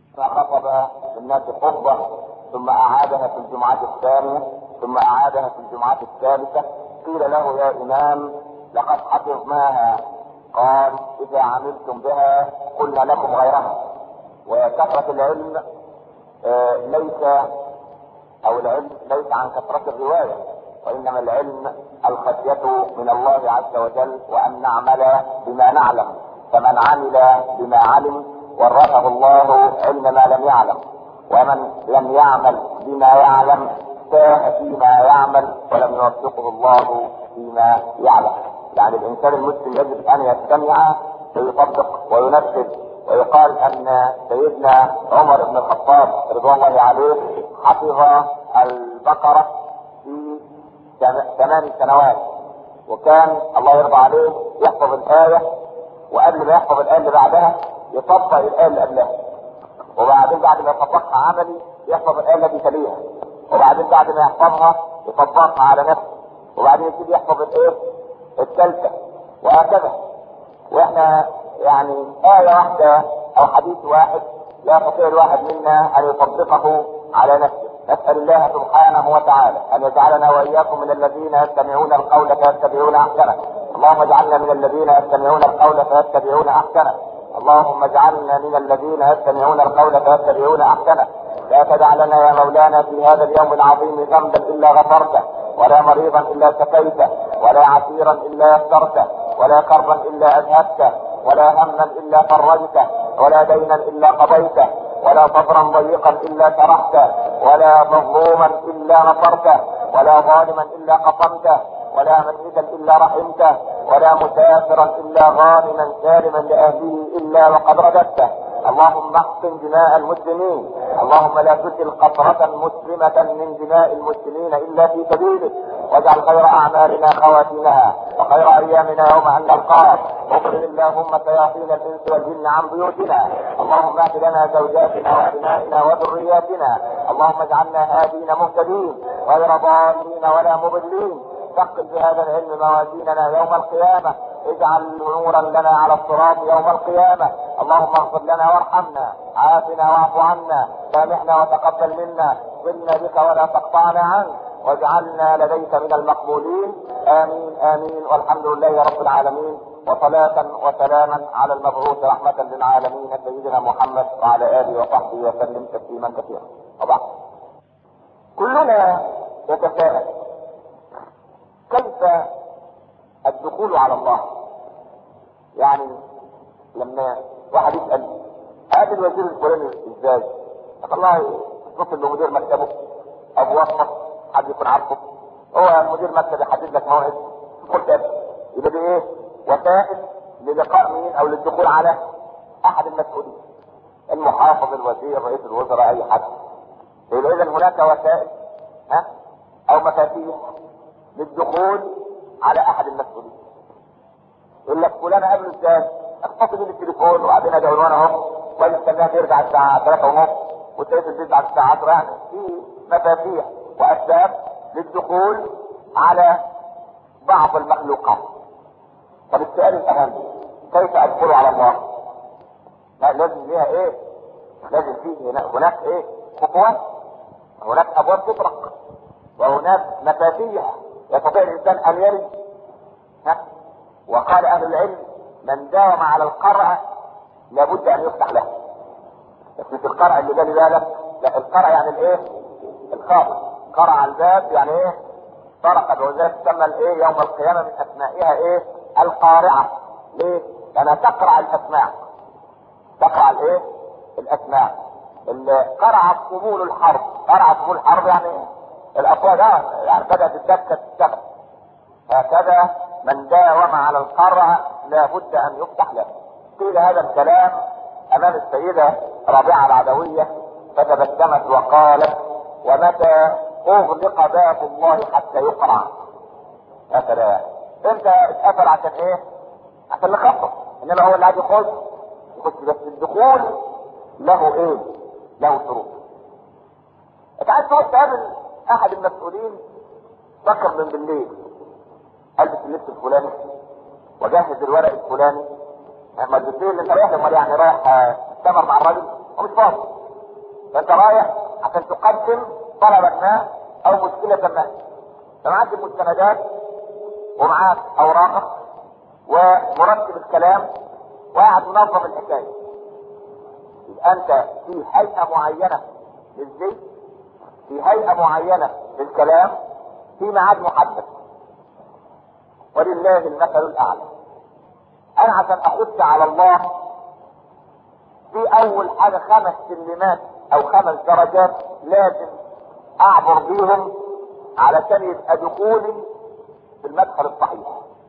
فخطب الناس خطبة، ثم أعادها في الجمعة الثانية، ثم أعادها في الجمعة الثالثة. قيل له: يا إمام لقد حفظناها. قال: إذا عملتم بها قلنا لكم غيرها. وكثرة العلم العلم ليس عن كثرة الرواية، وإنما العلم الخشية من الله عز وجل، وأن نعمل بما نعلم. فمن عمل بما علم ورثه الله علم ما لم يعلم، ومن لم يعمل بما يعلم تاه فيما يعمل ولم يوفقه الله فيما يعلم. يعني الإنسان المسلم يجب أن يستمع ويطبق وينفذ. ويقال أن سيدنا عمر بن الخطاب رضوان الله عليه حفظ البقرة في 8 سنوات، وكان الله يرضى عليه يحفظ الآية، وقبل ما يحفظ الآية اللي بعدها يطبق الآية اللي قبلها، وبعدين بعد ما يطبقها عملي يحفظ الآية التي تليها، وبعدين بعد ما يحفظها يطبقها على نفسه، وبعدين يبتدي يحفظ الثالثة، وهكذا. واحنا يعني آية واحدة او حديث واحد لا يستطيع الواحد منا ان يطبقه على نفسه. نسأل الله سبحانه وتعالى ان يجعلنا واياكم من الذين يستمعون القول فيتبعون احسنه. اللهم اجعلنا من الذين يستمعون القول فيتبعون احسنه. اللهم اجعلنا من الذين يستمعون القول فيتبعون احسنه. لا تدع لنا يا مولانا في هذا اليوم العظيم ذنبا الا غفرته، ولا مريضا الا شفيته، ولا عسيرا الا يسرته، ولا كربا الا اذهبته، ولا هما الا فرجته، ولا دينا الا قضيته، ولا صدرا ضيقا الا شرحته، ولا مظلوما الا نصرته، ولا ظالما الا قصمته، ولا ميتا الا رحمته، ولا مسافرا الا غانما سالما لاهله الا وقد رددته. اللهم احقن دماء المسلمين، اللهم لا تسل قطرة مسلمة من دماء المسلمين الا في سبيلك، واجعل خير اعمالنا خواتيمها، وخير ايامنا يوم ان نلقاك. اخرج اللهم شياطين الانس والجن عن بيوتنا، اللهم اهد لنا زوجاتنا وابنائنا وذرياتنا، اللهم اجعلنا هادين مهتدين غير ضالين ولا مضلين. ثقل بهذا العلم موازيننا يوم القيامة، اجعل نورا لنا على الصراط يوم القيامة. اللهم اغفر لنا وارحمنا، عافنا واعف عنا، سامحنا وتقبل منا، صلنا بك ولا تقطعنا عنك، واجعلنا لديك من المقبولين. امين امين، والحمد لله رب العالمين، وصلاة وسلاما على المبعوث رحمة للعالمين سيدنا محمد وعلى آله وصحبه وسلم تسليما كثيرا. طبعا كلنا يتساءل كيف الدخول على الله. يعني لما واحد يسأل هذا الوزير الفلاني ازاي؟ والله اتصل بمدير مكتبه او موظف حد يكون عارفه، هو مدير مكتب يحدد لك موعد تدخل كده، يبقى دي ايه؟ وسائل للقاء مين او للدخول على احد المسؤولين، المحافظ، الوزير، رئيس الوزراء، اي حد. يبقى اذا هناك وسائل او مفاتيح للدخول على احد المسؤولين. يقول لك فلان قبله ازاي؟ اتصل بيه بالتليفون وبعدين ادعو له انا اهو، واستناه ترجع الساعه 3:30 وتلاقي في البيت بعد الساعه 10. يعني في مفاتيح واسباب للدخول على بعض المخلوقات. طب السؤال الاهم، كيف ادخل على الله؟ لا لازم ليها ايه؟ لازم فيه هناك ايه؟ خطوات، هناك ابواب تطرق، وهناك مفاتيح يستطيع الانسان ان يرد. وقال اهل العلم من داوم على القرع لابد ان يفتح له. بس مش القرع اللي بالي بالك، لا، القرع يعني الايه؟ الخاطئ. قرع الباب يعني ايه؟ طرقت، وذلك تسمى الايه يوم القيامه من اسمائها ايه؟ القارعه. ليه؟ لانها تقرع الاسماع، تقرع الايه؟ الاسماع. قرعت طبول الحرب، قرعت طبول الحرب يعني الاصوات يعني بدات الدكه تشتغل. هكذا من داوم على القرع لابد ان يفتح له. قيل هذا الكلام امام السيده رابعه العدويه فتبسمت وقالت: ومتى اغلق باب الله حتى يقرع؟ يا سلام، انت اتقفل عشان ايه؟ عشان نخطط، انما هو اللي عايز يخش بس الدخول له ايه؟ له شروط. انت عايز تقعد تقابل احد المسؤولين، فكر من بالليل البس اللبس الفلاني وجهز الورق الفلاني. اما الدكتور اللي انت رايح يعني رايح تستمر مع الراجل ومش فاضي، فانت رايح عشان تقدم طلبا ما او مشكلة ما، فمعاك المستندات ومعاك اوراقك ومرتب الكلام وقاعد منظم الحكاية. يبقى انت في هيئة معينة للزي، في هيئة معينة للكلام، في ميعاد محدد، ولله المثل الاعلى. انا عشان اخش على الله في اول حاجة 5 سلمات او 5 درجات لازم اعبر بيهم علشان يبقى دخولي في المدخل الصحيح.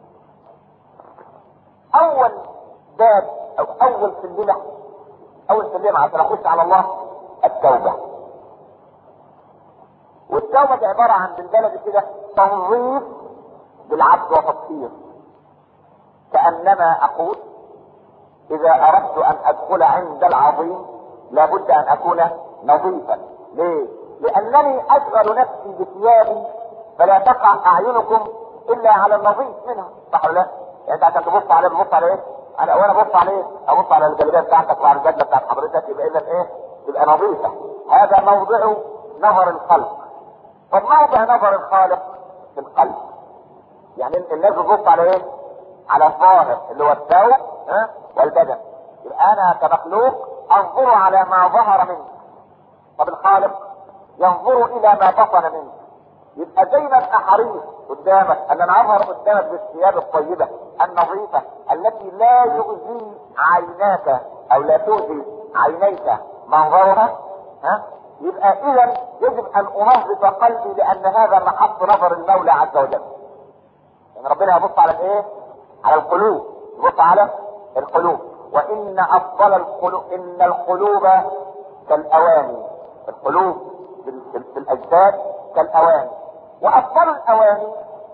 اول باب او اول سلمة عشان اخش على الله التوبة. والتوبة دي عبارة عن بالبلد كده تنظيف بالعبد وتطهير. كأنما اقول اذا اردت ان ادخل عند العظيم لابد ان اكون نظيفا. ليه؟ لانني اشغل نفسي بثيابي فلا تقع اعينكم الا على النظيف منها، صح ولا لا؟ يعني انت عشان تبص عليه بتبص على ايه؟ وانا ابص على ايه؟ ابص على الجلابيه بتاعتك وعلى البدله بتاعت حضرتك، يبقى اذا ايه؟ تبقى نظيفه. هذا موضع نظر الخلق. طب موضع نظر الخالق في القلب. يعني الناس بتبص على ايه؟ على الظاهر اللي هو الثوب والبدن. يبقى انا كمخلوق انظر على ما ظهر منك. طب الخالق ينظر الى ما بطن منك. يبقى زي ما ابقى حريص قدامك ان انا اظهر قدامك بالثياب الطيبه النظيفه التي لا يؤذي عيناك او لا تؤذي عينيك منظرها، يبقى اذا يجب ان انظف قلبي لان هذا محط نظر المولى عز وجل. يعني ربنا يبص على الايه؟ على القلوب، يبص على القلوب. وان افضل القلوب، ان القلوب كالاواني، القلوب في الاجساد كالاواني، وافضل الاواني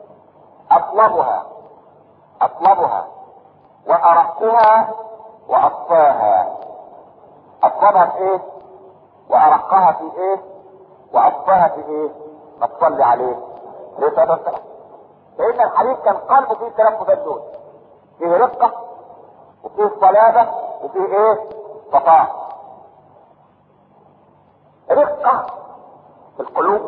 اطلبها وارقها واصفاها. اطلبها في ايه؟ وارقها في ايه؟ واصفاها في ايه؟ ما تصلي عليه ليه تبصر. لان الحديث كان قلبه فيه 3 صفات دول، فيه رقة وفيه صلابة وفيه ايه؟ صفاء. رقة في القلوب،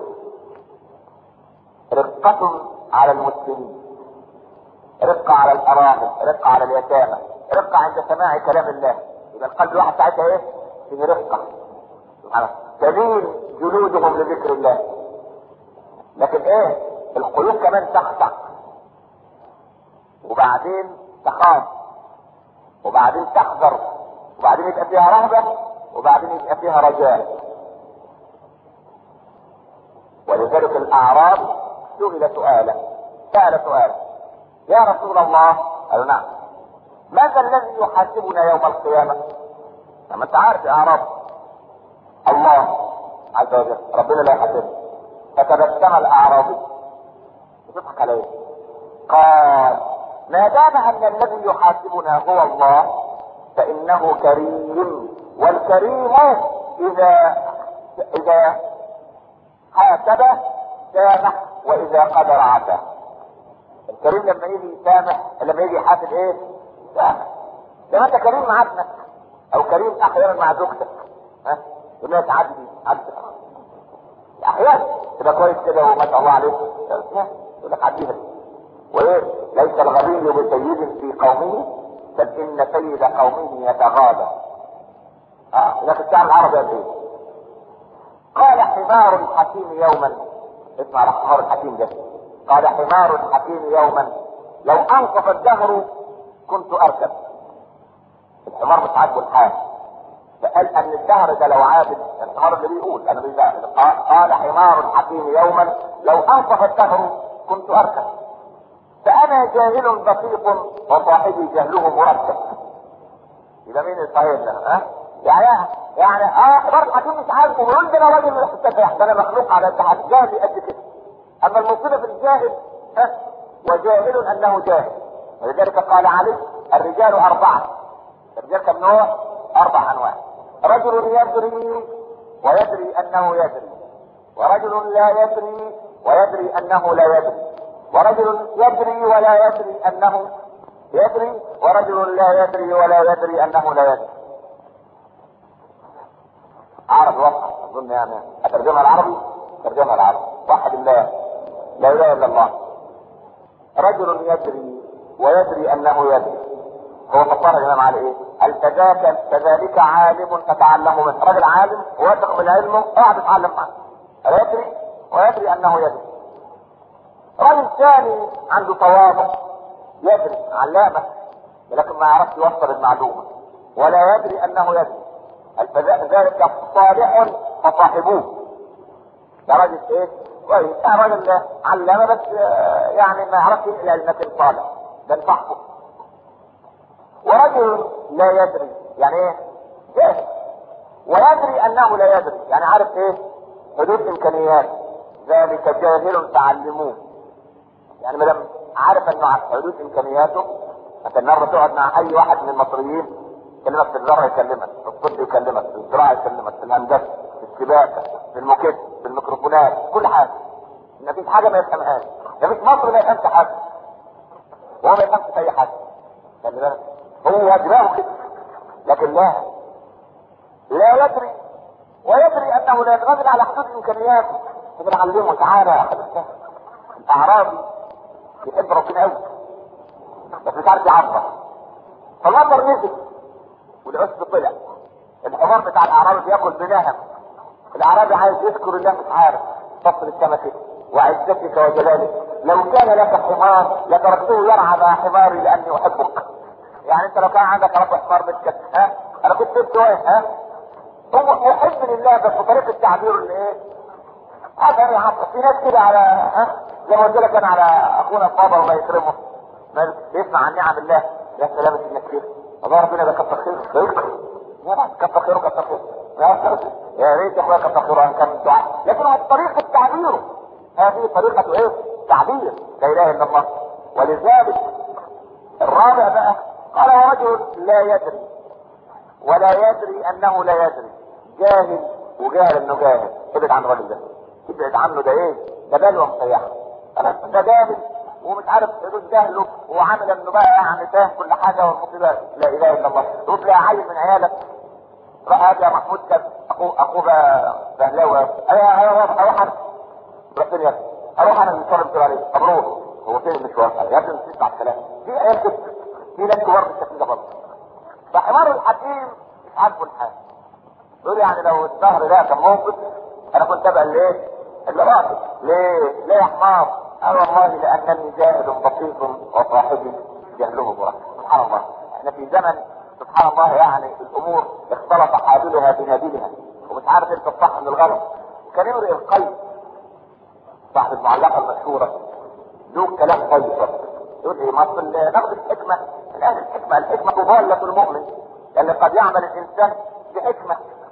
رقة على المسلمين، رقة على الارامل، رقة على اليتامى، رقة عند سماع كلام الله. يبقى القلب الواحد ساعتها ايه؟ فيه رقة، تلين جلودهم لذكر الله. لكن ايه؟ القلوب كمان تخشع، وبعدين تخاف، وبعدين تحذر، وبعدين يبقى فيها رهبة، وبعدين يبقى فيها رجاء. ولذلك الاعراب سئل سؤالا يا رسول الله، قالوا نعم، ماذا الذي يحاسبنا يوم القيامة؟ لما انت عارف يا اعراب الله عز وجل ربنا لا يحاسبنا. فتبسم الاعرابي بتضحك عليه، قال ما دام ان الذي يحاسبنا هو الله فانه كريم، والكريم اذا حاسب سامح واذا قدر عفا. الكريم لما يجي يسامح، لما يجي يحاسب ايه؟ سامح. لما انت كريم مع ابنك او كريم احيانا مع زوجتك، يقول لك عدي احيانا تبقى كويس كده وما شاء الله عليك، يقول لك عديها. وايه؟ ليس الغبي بسيد في قومه بل ان سيد قومه يتغاضى. لكن الشعر العربي قال ايه؟ قال حمار الحكيم يوما، اسمع الحمار الحكيم ده، قال حمار الحكيم يوما لو انصف الدهر كنت اركب. الحمار مش عاجبه الحال، فقال ان الدهر ده لو عابد، الحمار اللي بيقول انا بيزعل، قال حمار الحكيم يوما لو انصف الدهر كنت اركب، فانا جاهل بسيط وصاحبي جهله مركب. يبقى مين الصحيح ده؟ يعني حمار الحكيم مش عاجبه، ويقول ده انا راجل ده انا مخلوق على التحدي جاهل قد كده. اما المصيبه في الجاهل وجاهل انه جاهل. ولذلك قال علي الرجال 4. الرجال كم نوع؟ 4 انواع. رجل يدري ويدري انه يدري، ورجل لا يدري ويدري انه لا يدري، ورجل يدري ولا يدري انه يدري، ورجل لا يدري ولا يدري انه لا يدري. عرض وقت اظن يعني اترجمها العربي. ترجمها العربي. واحد الله، لا اله الا الله. رجل يدري ويدري انه يدري. هو فكر الامام على ايه؟ هل كذلك عالم تتعلم منه. رجل عالم ويثق من علمه قاعد يتعلم معه. يدري ويدري انه يدري. رجل ثاني عنده تواضع، يدري علامه ولكن ما يعرفش يوصل المعلومه ولا يدري انه يدري. ذلك صالح فصاحبوه. ده راجل ايه؟ كويس. راجل علامه بس يعني ما يعرفش الا المثل صالح، ده صاحبه. ورجل لا يدري، يعني ايه؟ جاهل ويدري انه لا يدري، يعني عارف ايه؟ حدود امكانيات. ذلك جاهل تعلموه. يعني مادام عارف انه حدود امكانياته. انت النهارده تقعد مع اي واحد من المصريين يكلمك في الزراعه، يكلمك في الطب، يكلمك في الزراعه، يكلمك في الهندسه، في السباكه، في الموكيت، في الميكروفونات، كل حاجه. ما فيش حاجه ما يفهمهاش. ما فيش مصر ما يفهمش حاجه وهو ما يفهمش في اي حاجه. خلي بالك هو دماغه كده. لكن لا يدري ويدري انه لا يتغذى على حدود امكانياته. بنعلمه تعالى يا حبيبتي. الاعرابي يحب ربنا قوي بس مش عارف يعبر، فالمطر نزل والعشب طلع. الحمار بتاع الاعرابي بياكل بنهم. الاعرابي عايز يذكر الله مش عارف. فصل السمكه وعزتك وجلالك لو كان لك حمار لتركته يرعى مع حماري لاني احبك. يعني انت لو كان عندك رب حمار مسكت انا كنت سبت واقف. هو محب لله بس بطريقه التعبير اللي ايه؟ هذا يعني في ناس كده على زي ما قلت لك انا على اخونا الصابر الله يكرمه ما بيسمع عن نعم الله. يا سلام انك كتير والله ربنا ده كتر خير ده يكتر. يا كتر خيره كتر خير يا ريت يا اخويا كتر خيره ان كان الدعاء. لكن هذه طريقه تعبيره. هذه طريقه ايه؟ تعبير لا اله الا الله. ولذلك الرابع بقى قال ورجل لا يدري ولا يدري انه لا يدري. جاهل وجاهل انه جاهل. ابعد عن الراجل ده، ابعد عنه. ده ايه؟ ده بلوى مسيحه. ده جاهل ومش عارف حدود جهله وعامل انه بقى يعني فاهم كل حاجه والمصيبه. لا اله الا الله. روح لها عيل من عيالك راح يا محمود كان اخوه بهلاوي اروح انا رحتني يا اروح انا المشوار اللي عليه. طب روح. هو فين المشوار؟ يا ابني نسيت على الكلام. في عيال كده في ناس كبار بالشكل ده برضه. فحمار الحكيم مش عاجبه الحال. يقول يعني لو الظهر ده كان موقف انا كنت ابقى الايه؟ اللي راقب. ليه يا حمار؟ والله لانني جاهل بسيط وصاحبي جهله بركه. سبحان الله. احنا في زمن سبحان الله يعني الامور اختلط حابلها بنابلها ومش عارف انت الصح من الغلط. كان يمرئ القلب صاحب المعلقه المشهوره له كلام طيب. يقول ايه؟ مصر ناخد الحكمه الان. الحكمه ضاله المؤمن لان قد يعمل الانسان بحكمه.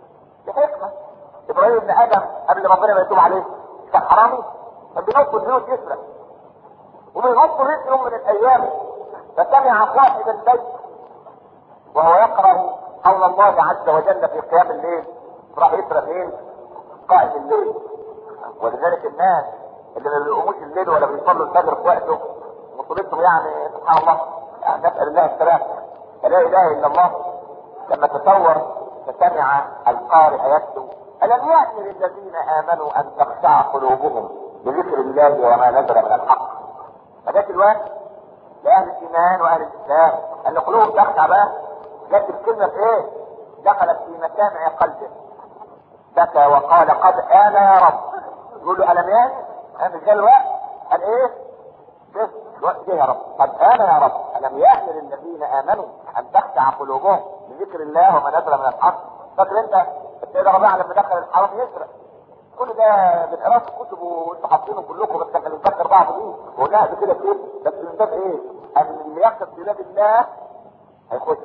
ابراهيم بن ادم قبل ربنا ما يتوب عليه كان حرامي. كان بينط البيوت يسرق وبينط رزق يوم من الايام فسمع صاحب البيت وهو يقرا قول الله عز وجل في قيام الليل. راح يسرق مين؟ قائد الليل. ولذلك الناس اللي ما بيقوموش الليل ولا بيصلوا الفجر في وقته مصيبتهم يعني سبحان الله. يعني نسال الله السلام. فلا اله الا الله. لما تصور فسمع القارئ يتلو ألم يأتي للذين آمنوا أن تخشع قلوبهم بذكر الله وما نزل من الحق. فجاءت الوقت لأهل الإيمان وأهل الإسلام أن قلوبهم تخشع بقى. جت الكلمة في إيه؟ دخلت في مسامع قلبه. بكى وقال قد آن يا رب. يقول له ألم يأتي؟ مش جاء الوقت؟ قال إيه؟ الوقت جه يا رب. قد آن يا رب. ألم يأتي للذين آمنوا أن تخشع قلوبهم بذكر الله وما نزل من الحق. فاكر انت السيدة ربيعة لما دخل الحرام يسرق؟ كل ده من قراءة الكتب وانتوا حاطينه كلكم بس احنا بنفكر بعض بيه وقلناها بكده كتير. بس من باب ايه؟ ان اللي يقصد بلاد الله هيخش.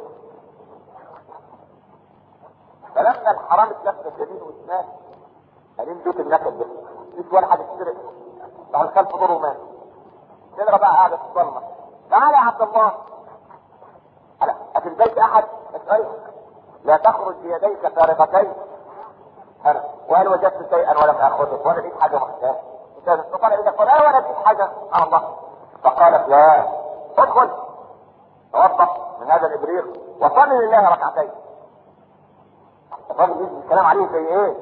فلما الحرام اتلفت يمين وشمال قالين بيت النكد ده مش ولا حد يسرق. راح الخلف دوره ومات. السيدة ربيعة قاعدة في الظلمة. تعالى يا عبد الله. في البيت احد؟ لا تخرج بيديك فارغتين. وهل وجدت شيئا ولم اخذه؟ ولا لقيت حاجه محتاج؟ فقال اذا قال ولا لقيت حاجه سبحان الله. فقالت لا ادخل توضا من هذا الابريق وصلي لله ركعتين. الراجل يجي الكلام عليه زي ايه؟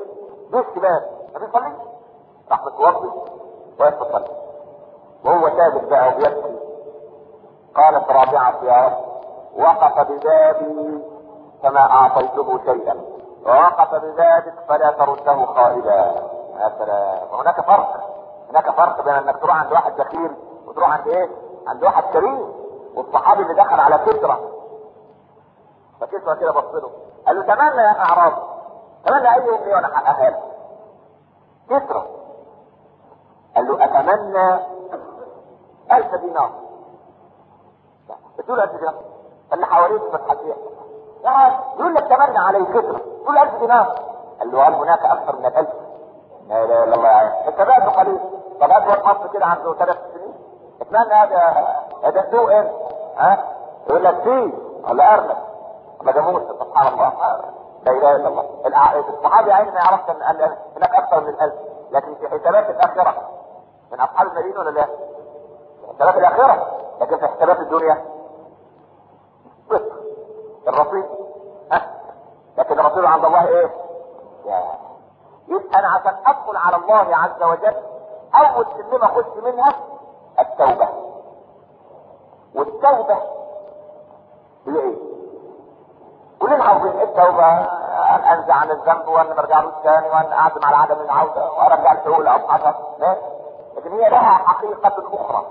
ليه الشباب ما بيصليش؟ راح متوضي وقف يصلي وهو ثابت بقى وبيبكي. قالت رابعة يا رب وقف ببابي فما اعطيته شيئا ووقف ببابك فلا ترده خائبا. يا سلام. هناك فرق بين انك تروح عند واحد بخيل وتروح عند ايه؟ عند واحد كريم. والصحابي اللي دخل على كسرى فكسرى كده بص له قال له تمنى يا اعرابي تمنى اي امنيه وانا احققها لك. كسرى قال له اتمنى 1000 دينار. بتقول 1000 دينار اللي حواليك فتحديه يعني يقول لك تمنى عليه كسرى تقول 1000 دينار. قال له هل هناك اكثر من 1000؟ لا اله الا الله. انت بقى قليل. طب ادور مصر كده عنده 3 سنين اتمنى هذا السوق ايه؟ ها؟ يقول لك فيه ولا ارنب ولا جاموس. سبحان الله. لا اله الا الله. الصحابي عين ما يعرفش ان هناك اكثر من 1000 لكن في حسابات الاخره من اصحاب المدينه ولا لا؟ في حسابات الاخره لكن في حسابات الدنيا صفر الرصيد. لكن الرصيد عند الله ايه؟ يبقى انا عشان ادخل على الله عز وجل اول سلمه اخش منها التوبه. والتوبه هي ايه؟ كلنا عاوزين التوبه ان انزع عن الذنب وان ما ارجعلوش ثاني وان اعزم على عدم العوده وارجع الحقوق لاصحابها. لكن هي لها حقيقه اخرى.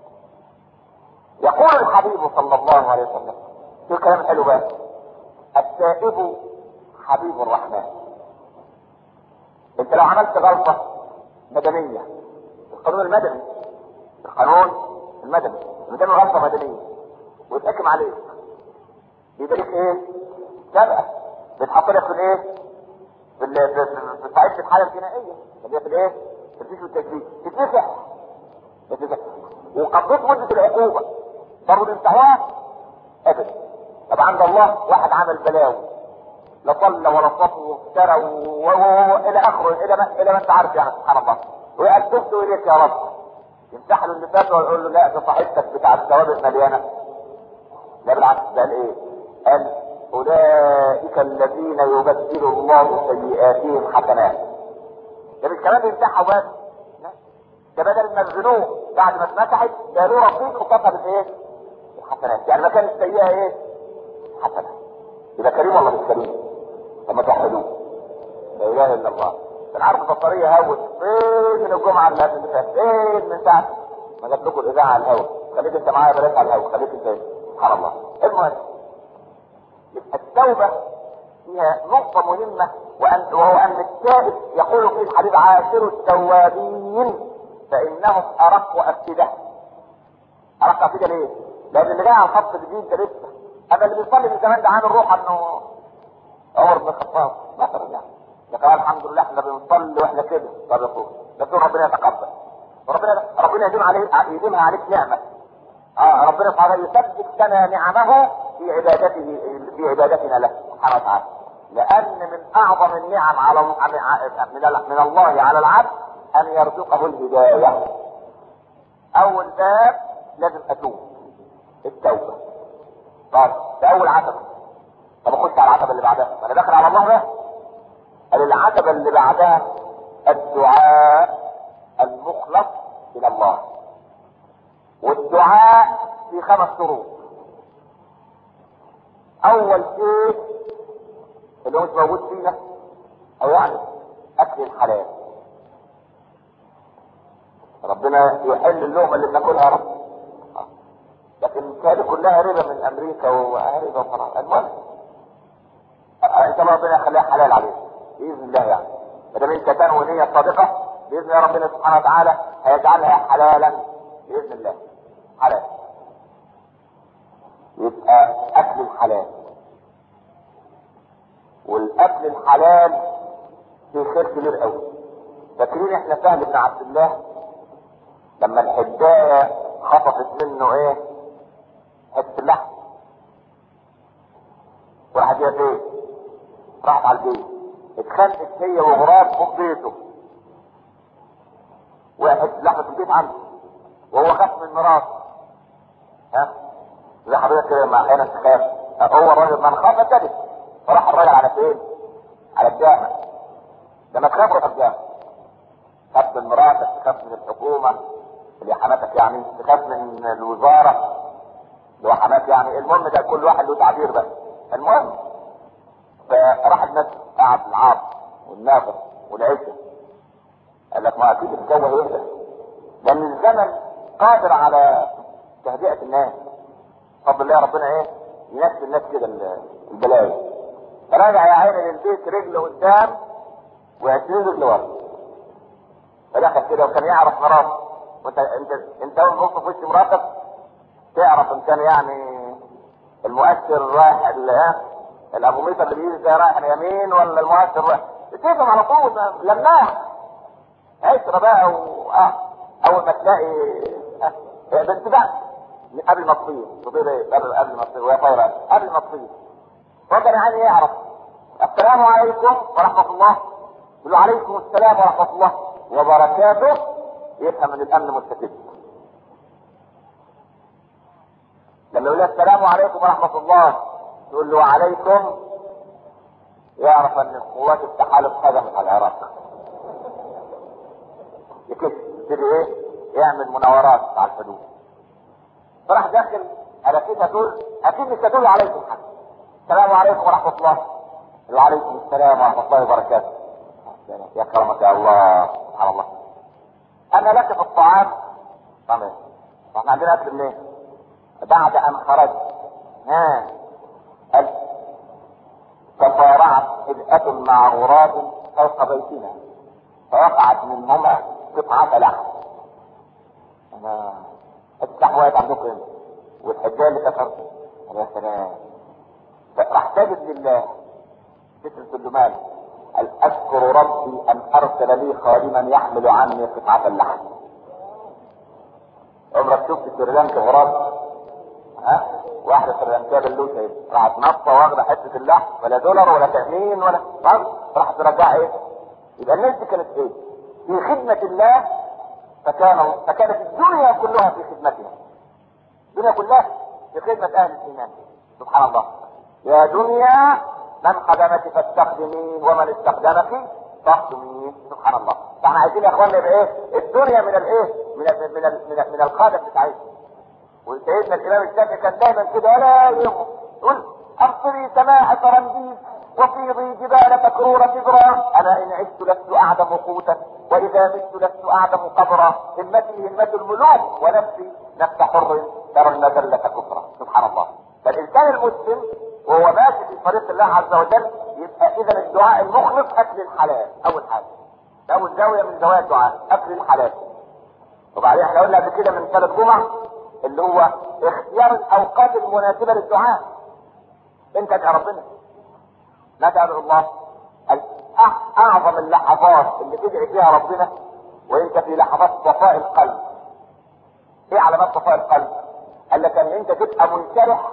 يقول الحبيب صلى الله عليه وسلم في كلام حلو بقى التائب حبيب الرحمن. انت لو عملت غلطه مدنيه القانون المدني مدام غلطه مدنيه ويتحكم عليك يبقى لك ايه؟ سابقه بتحط لك في الايه؟ في صعيد الحاله الجنائيه اللي هي في الايه؟ في الفيش والتجديد تتنسح وقضيت مده العقوبه برضه الانتهاء ابدا. طب عند الله واحد عمل بلاوي لا صلى ولا صف وافترى الى اخره الى ما انت عارف يعني. سبحان الله. ويأسفت اليك يا رب يمسح له اللي فات ويقول له لا ده صاحبتك بتاع الثوابت مليانه. لا بالعكس قال ايه؟ قال اولئك الذين يبدل الله سيئاتهم حسنات. ده مش كمان يمسحها بس ده بدل ما الذنوب بعد ما اتمسحت ده له رصيد قصادها بالايه؟ الحسنات. يعني مكان السيئه ايه؟ حسنه. يبقى كريم ولا مش كريم؟ لما توحدوه لا اله الا الله. انا عارف البطاريه هوت فين من الجمعه اللي فاتت فين من ساعه ما جاب لكم الاذاعه على الهواء. خليك انت معايا بلاش على الهواء خليك انت. سبحان الله. المهم التوبه فيها نقطه مهمه وهو ان التائب يقول في الحديث عاشر التوابين فانهم ارق وافئده. ارق وافئده ليه؟ لان اللي جاي على الخط الجديد ده لسه. اما اللي بيصلي من زمان ده عامل روحه انه عمر بن الخطاب مثلا يعني. لكن الحمد لله احنا بنصلي واحنا كده. طب يا اخويا بس ربنا يتقبل ربنا يديمها عليك نعمه. ربنا تعالى يثبت لنا نعمه في عبادتنا له سبحانه وتعالى. لان من اعظم النعم على من الله على العبد ان يرزقه الهدايه. اول باب لازم اتوب التوبه. طب ده اول عتبه. طب اخش على العتبه اللي بعدها انا داخل على الله بقى. العتبه اللي بعدها الدعاء المخلص الى الله. والدعاء في 5 شروط. اول شيء اللي هو مش موجود فينا او يعني اكل الحلال. ربنا يحل اللقمه اللي بناكلها رب. لكن كانت كلها ربا من امريكا وربا وفرنسا. المهم ان شاء الله ربنا يخليها حلال عليك باذن الله يعني. ما دام انت تنوي نيه صادقه باذن الله ربنا سبحانه وتعالى هيجعلها حلالا باذن الله. حلال يبقى اكل الحلال. والاكل الحلال في خير كبير قوي. فاكرين احنا سهل بن عبد الله لما الحدايه خطفت منه ايه؟ حته اللحم وراحت جايه فين؟ راحت على البيت اتخانقت هي وغراب فوق بيته. واحد لحمه في البيت عنده وهو خاف من مراته. زي حضرتك كده مع احيانا تخاف. هو الراجل من خاف ابتدت فراح الراجل على فين؟ على الجامع. ده لما تخاف روح الجامع. تخاف من مراتك، تخاف من الحكومه اللي حماتك، يعني تخاف من الوزاره اللي هو حمات، يعني المهم ده كل واحد له تعبير بقى. المهم فراح الناس قعد العاص والناقص والعزه، قال لك ما اكيد الجو هيهدى، لان الزمن قادر على تهدئه الناس. بفضل الله ربنا ايه ينسي الناس كده البلايا. فراجع يا عيني للبيت رجله قدام و20 رجل ورا. فدخل كده وكان يعرف مراته، وانت اول ما تبص في وش مراتك تعرف ان كان يعني المؤثر رايح الابوميتر اللي بيجي ده رايح اليمين ولا المؤثر رايح، تفهم على طول لماح عشرة بقى اول ما تلاقي بنت بقى قبل ما تطير قبل ما تطير وهي طايره قبل ما تطير، فكان يعني يعرف السلام عليكم ورحمه الله، يقول له عليكم السلام ورحمه الله وبركاته، يفهم ان الامن مستتب. لما يقول له السلام عليكم ورحمه الله تقول له عليكم، يعرف ان قوات التحالف هجمت على العراق. يبتدي ايه يعمل مناورات على الحدود. فراح داخل على كده دول اكيد مش هتقول عليكم حاجه، السلام عليكم ورحمه الله، وعليكم السلام ورحمه الله وبركاته. يا كرمك يا الله، سبحان الله. انا لك في الطعام تمام، احنا عندنا اكل منين؟ بعد ان خرج تصارعت هدأة مع غراب فوق بيتنا فوقعت منهما قطعة لحم. انا السحب واقف عندكم هنا والحجاج اللي كسرت، يا سلام. راح ساجد لله ستر سلمان، قال اذكر ربي ان ارسل لي خادما يحمل عني قطعة اللحم. عمرك شفت سريلانكا غراب؟ واحدة سريلانكا باللوسة راحت نطة واخدة حتة اللحم، ولا دولار ولا تأمين ولا فرق، راحت ترجعها ايه؟ يبقى الناس دي كانت ايه؟ في خدمة الله. فكانت الدنيا كلها في خدمتها. الدنيا كلها في خدمة اهل الايمان. سبحان الله. يا دنيا من خدمك فاستخدمين ومن استخدمك فاخدمين. سبحان الله. فاحنا عايزين يا اخوانا يبقى ايه؟ الدنيا من الايه؟ من الخادم بتاعتنا. وسيدنا الامام الشافعي كان دايما كده لا يهمه يقول امطري سماء ترنديد وفيضي جبال تكرور كبرى، انا ان عشت لست اعدم قوتا واذا مت لست اعدم قبرا، همتي همة الملوك ونفسي نفس حر ترى المذلة كفرا. سبحان الله. فالانسان المسلم وهو ماشي في طريق الله عز وجل يبقى اذا الدعاء المخلص اكل الحلال اول حاجه، اول زاويه من زوايا الدعاء اكل الحلال. وبعدين احنا قلنا قبل كده من 3 جمع اللي هو اختيار الاوقات المناسبه للدعاء. انت ادعي ربنا، لا تدعو الله. اعظم اللحظات اللي تدعي فيها ربنا وانت في لحظات صفاء القلب. ايه علامات صفاء القلب؟ قال لك ان انت تبقى منشرح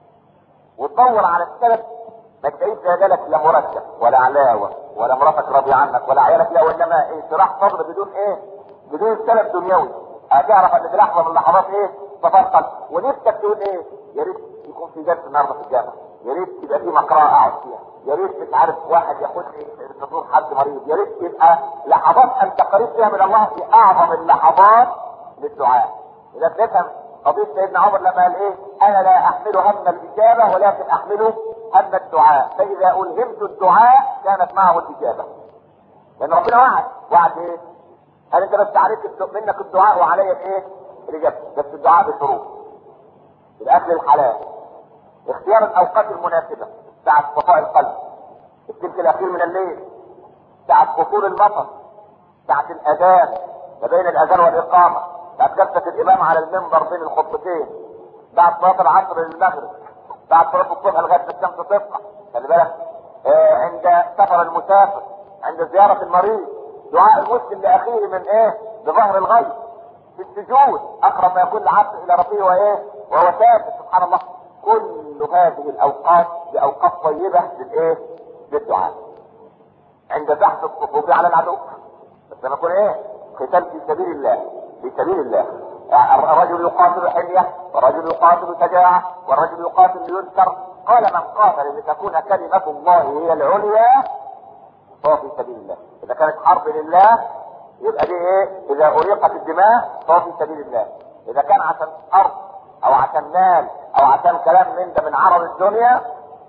وتدور على السبب، ما تلاقيش جالك لا مرتب ولا علاوه ولا مراتك راضيه عنك ولا عيالك، لا، وانما انشراح صدر بدون ايه؟ بدون سبب دنيوي. هتعرف ان دي لحظه من لحظات ايه؟ صفاء القلب. ونفسك تقول ايه؟ يا ريت يكون في درس النهارده في الجامعه، يا ريت يبقى في مقرأة اقعد فيها، يا ريت مش عارف واحد ياخدني تزور حد مريض، يا ريت يبقى لحظات انت قريب فيها من الله في اعظم اللحظات للدعاء. اذا تفهم قضيه سيدنا عمر لما قال ايه؟ انا لا احمل هم الاجابه ولكن احمل هم الدعاء، فاذا الهمت الدعاء كانت معه الاجابه. لان ربنا وعد ايه؟ قال انت بس عليك منك الدعاء وعلي الايه؟ الاجابه، بس الدعاء بشروط. الاكل الحلال، اختيار الاوقات المناسبه، ساعة صفاء القلب، الثلث الاخير من الليل، ساعة فطور المطر، ساعة الاذان ما بين الاذان والاقامة، ساعة جلسة الامام على المنبر بين الخطبتين، بعد صلاة العصر للمغرب، بعد صلاة الصبح لغاية ما الشمس تطلع. خلي بالك عند سفر المسافر، عند زيارة المريض، دعاء المسلم لاخيه من ايه؟ بظهر الغيب، في السجود اقرب ما يكون العبد الى ربه وايه؟ وهو ساجد. سبحان الله. كل هذه الاوقات باوقات طيبه للايه؟ للدعاء. عند زحف الصفوف على العدو، بس لما يكون ايه؟ قتال في سبيل الله، في سبيل الله. الرجل يقاتل حميه، والرجل يقاتل شجاعه، والرجل يقاتل لينكر. قال من قاتل لتكون كلمه الله هي العليا فهو في سبيل الله. اذا كانت حرب لله يبقى دي ايه؟ اذا اريقت الدماء فهو في سبيل الله. اذا كان عشان ارض او عشان مال او عشان كلام من ده من عرض الدنيا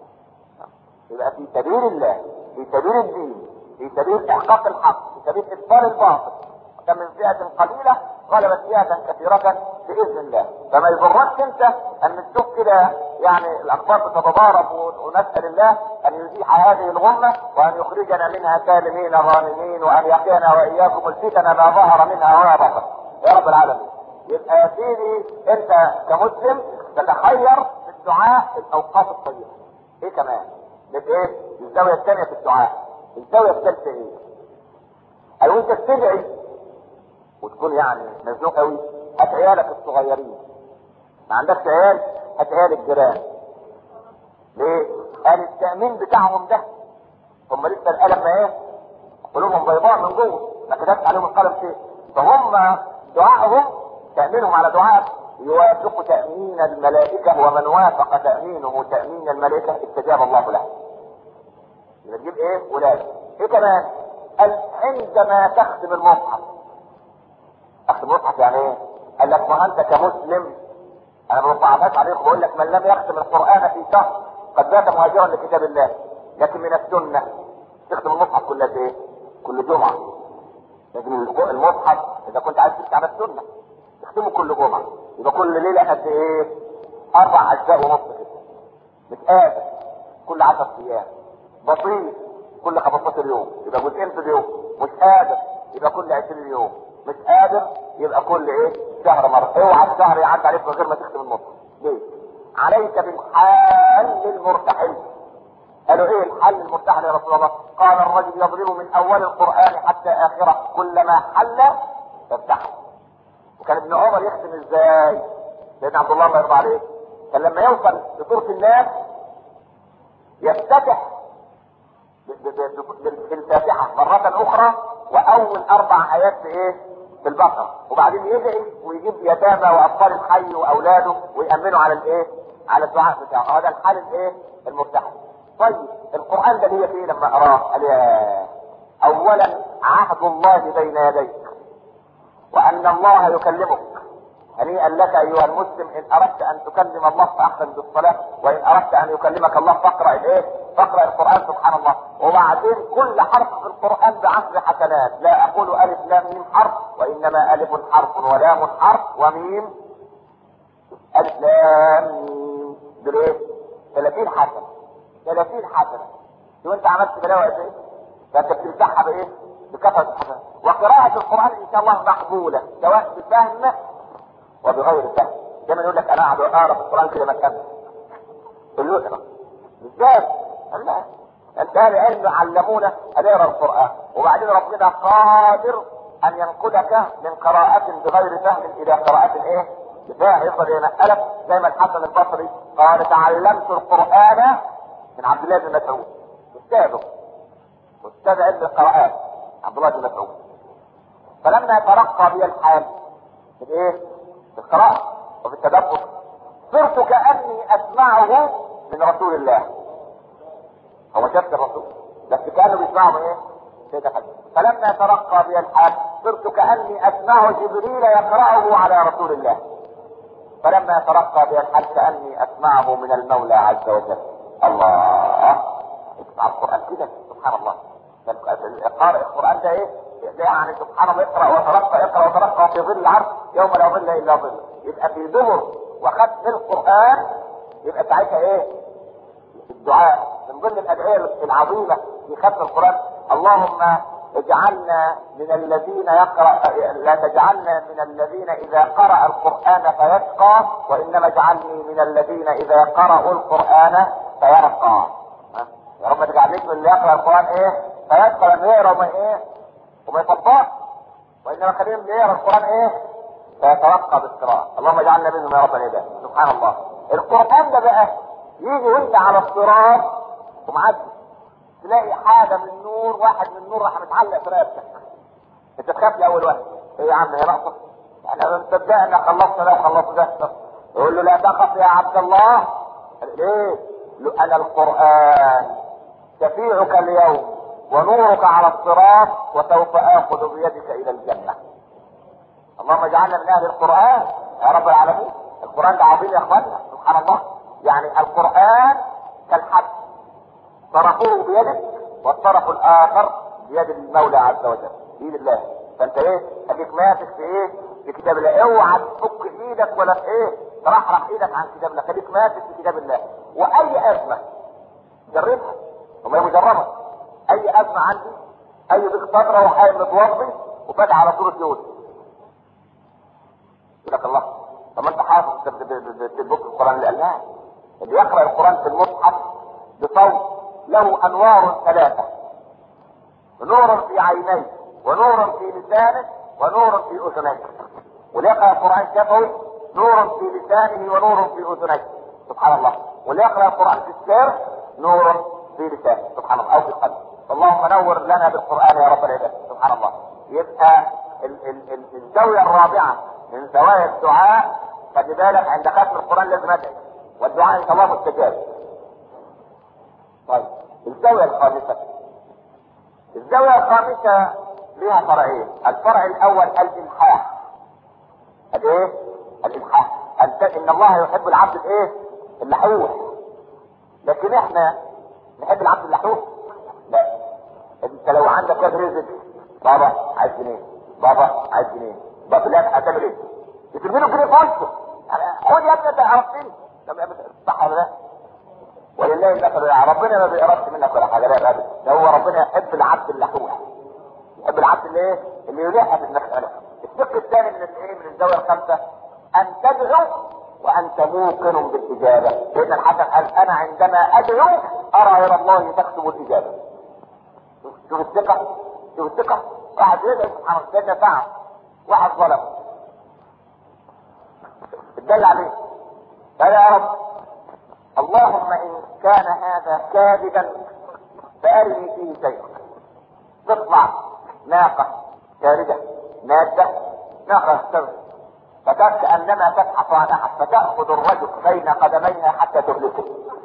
يبقى في سبيل الله، في سبيل الدين، في سبيل احقاق الحق، في سبيل ابطال الباطل. وكم من فئة قليلة غلبت فئة كثيرة بإذن الله. فما يضركش انت ان تشوف كده يعني الاخبار بتتضارب، ونسأل الله ان يزيح هذه الغمة وان يخرجنا منها سالمين غانمين، وان يقينا واياكم الفتن ما ظهر منها وما بطن يا رب العالمين. يبقى يا سيدي انت كمسلم تتخير في الدعاء الاوقات الطيبة. ايه كمان؟ ايه الزاوية الثانية في الدعاء؟ الزاوية الثالثة ايه؟ قالوا انت تدعي وتكون يعني مزنوق قوي، هات عيالك الصغيرين. ما عندكش عيال؟ هات عيال الجيران. ليه؟ قال التأمين بتاعهم ده هم لسه القلم ما ايه؟ قلوبهم بيضاء من جوه، ما كتبت عليهم القلم شيء. فهم دعائهم تأمينهم على دعاء يوافق تأمين الملائكة، ومن وافق تأمينه تأمين الملائكة استجاب الله له. يبقى تجيب ايه؟ ولاد. ايه كمان؟ قال عندما تختم المصحف. اختم المصحف يعني ايه؟ قال لك ما انت كمسلم، انا ما بضعفهاش عليك وبقول لك من لم يختم القرآن في شهر قد بات مهاجرا لكتاب الله. لكن من السنة تختم المصحف كل قد ايه؟ كل جمعة. لكن المصحف اذا كنت عايز تمشي على السنة تختمه كل جمعة، يبقى كل ليلة قد ايه؟ 4 أجزاء ونص كده. مش قادر كل 10 ايام. بسيط كل 15 يوم يبقى جزئين في اليوم. مش قادر يبقى كل 20 يوم. مش قادر يبقى كل ايه؟ شهر مرة. اوعى الشهر يعدي عليك من غير ما تختم المصحف. ليه؟ عليك بالحال المرتحل. قالوا ايه الحل المرتحل يا رسول الله؟ قال الرجل يضرب من اول القرآن حتى اخره كلما حل يفتحه. وكان ابن عمر يختم ازاي؟ سيدنا عبد الله الله يرضى عليه كان لما يوصل لسورة الناس يفتتح بالفاتحة مرة اخرى واول 4 ايات في ايه؟ في البقرة، وبعدين يدعي ويجيب يتامى واطفال الحي واولاده ويأمنوا على الايه؟ على الدعاء بتاعه. هذا الحال الايه؟ المرتحل. طيب القرآن ده هي فيه لما اراه؟ قال يا اولا عهد الله بين يديك وان الله يكلمك. هنيئا لك ايها المسلم ان اردت ان تكلم الله فاحسن بالصلاه، وان اردت ان يكلمك الله فاقرا الايه؟ فاقرا القران. سبحان الله. وبعدين كل حرف في القران ب10 حسنات. لا اقول الف لام ميم حرف، وانما الف حرف ولام حرف وميم الف لام ميم بالايه؟ 30 حسنه. 30 حسنه. شو انت عملت بلاوي قد ايه؟ ده انت بتمسحها بايه؟ بكثره الحسنات. وقراءه القران ان شاء الله مقبوله سواء بفهم وبغير فهم. دايما يقول لك انا اقعد اقرا في القران كده ما افهمش. تقول له ازاي؟ لا انت اهل علم علمونا ان نقرا القران، وبعدين ربنا قادر ان ينقلك من قراءة بغير فهم الى قراءة ايه؟ بفهم. يقدر ينقلك زي ما الحسن البصري قال تعلمت القران من عبد الله بن مسعود استاذ علم القراءات عبد الله بن مسعود. فلما ترقى بي الحال في ايه؟ في القراءة وفي التدبر صرت كأني اسمعه من رسول الله. هو شاف الرسول بس كانوا بيسمعوا ايه؟ كده. فلما ترقى بي الحال صرت كأني اسمعه جبريل يقرأه على رسول الله. فلما ترقى بي الحال كأني اسمعه من المولى عز وجل. الله. اسمع القرآن كده سبحان الله. قارئ القرآن ده ايه؟ يعني سبحان الله. اقرأ وترقى في ظل العرش يوم لا ظل الا ظل. يبقى في دبر وختم القرآن يبقى ساعتها ايه؟ الدعاء من ضمن الادعية العظيمة في ختم القرآن. اللهم اجعلنا من الذين لا تجعلنا من الذين اذا قرأ القرآن فيشقى، وانما اجعلني من الذين اذا قرأوا القرآن فيرقى. يا رب تجعلني من اللي يقرأ القرآن ايه؟ فيشقى لما يقرأ وما ايه؟ وما يطبقش. وانما خلينا اللي يقرأ القرآن ايه؟ فيترقى بالقراءة. اللهم اجعلنا منهم يا رب العباد. سبحان الله. القرآن ده بقى يجي وانت على الصراط ومعدي تلاقي حاجة من نور، واحد من نور راح متعلق في رقبتك. انت تخاف لاول واحد. ايه يا عم هي ناقصة؟ احنا مصدقنا خلصنا ده وخلصنا ده. يقول له لا تخف يا عبد الله. ليه؟ له انا القرآن شفيعك اليوم ونورك على الصراط وسوف اخذ بيدك الى الجنة. اللهم اجعلنا من اهل القرآن يا رب العالمين. القرآن ده عظيم يا اخوانا، سبحان الله. يعني القرآن كالحبل، طرفه بيدك والطرف الاخر بيد المولى عز وجل، بيد الله. فانت ايه؟ اديك ماسك في ايه؟ في كتاب الله. اوعى تفك ايدك ولا في ايه؟ ترحرح ايدك عن كتاب الله، خليك ماسك في كتاب الله. واي ازمه جربها، وما هي مجربه. اي ازمه عندي، اي ضيق صدره وحاجه متوضي وفاتح على سوره يوسف، يقول لك الله طب ما انت حافظ تبص القران اللي قالها. اللي يقرا القران في المصحف بصوت له انوار ثلاثه، نور في عينيه ونور في لسانه ونور في اذنيه. واللي يقرا القران شفوي نور في لسانه ونور في اذنيه، سبحان الله. واللي يقرا القران في السر نور في لسانه، سبحان الله، او في القلب. اللهم نور لنا بالقران يا رب العباد، سبحان الله. يبقى الزاويه الرابعه من زوايا الدعاء، خلي بالك عند ختم القران لازم ادعي، والدعاء ان شاء الله مستجاب. طيب الزاويه الخامسه، الزاويه الخامسه لها فرعين. الفرع الاول الالحاح. الايه؟ الالحاح. ان الله يحب العبد الايه؟ اللحوح. لكن احنا نحب العبد اللحوح؟ لا. انت لو عندك واد رزق، بابا عايز جنيه، بابا عايز جنيه، بابا لا هتعمل ايه؟ ترمي له جنيه في وشه، خد يا ابني انت عرفتني. صح ولا لا؟ ولله المثل، ربنا ما بيقربش منك ولا حاجه، لا ابدا. ده هو ربنا يحب العبد اللحوح، يحب العبد اللي ايه؟ اللي يلح بالمساله. الشق الثاني من الايه؟ من الزاويه الخامسه، ان تدعو وانت موقن بالاجابه. لان الحسن قال انا عندما ادعو ارى الى الله تكتب الاجابه. شوف الثقه، شوف الثقه. واحد يدعو سبحان الله، سيدنا سعد واحد ظلم اتدل عليه، قال يا رب اللهم ان كان هذا كاذبا فارني فيه شيئا. تطلع ناقه شارده ماده، ناقه تغرق، فكأنما تبحث عن احد فتأخذ الرجل بين قدميها حتى تهلكه.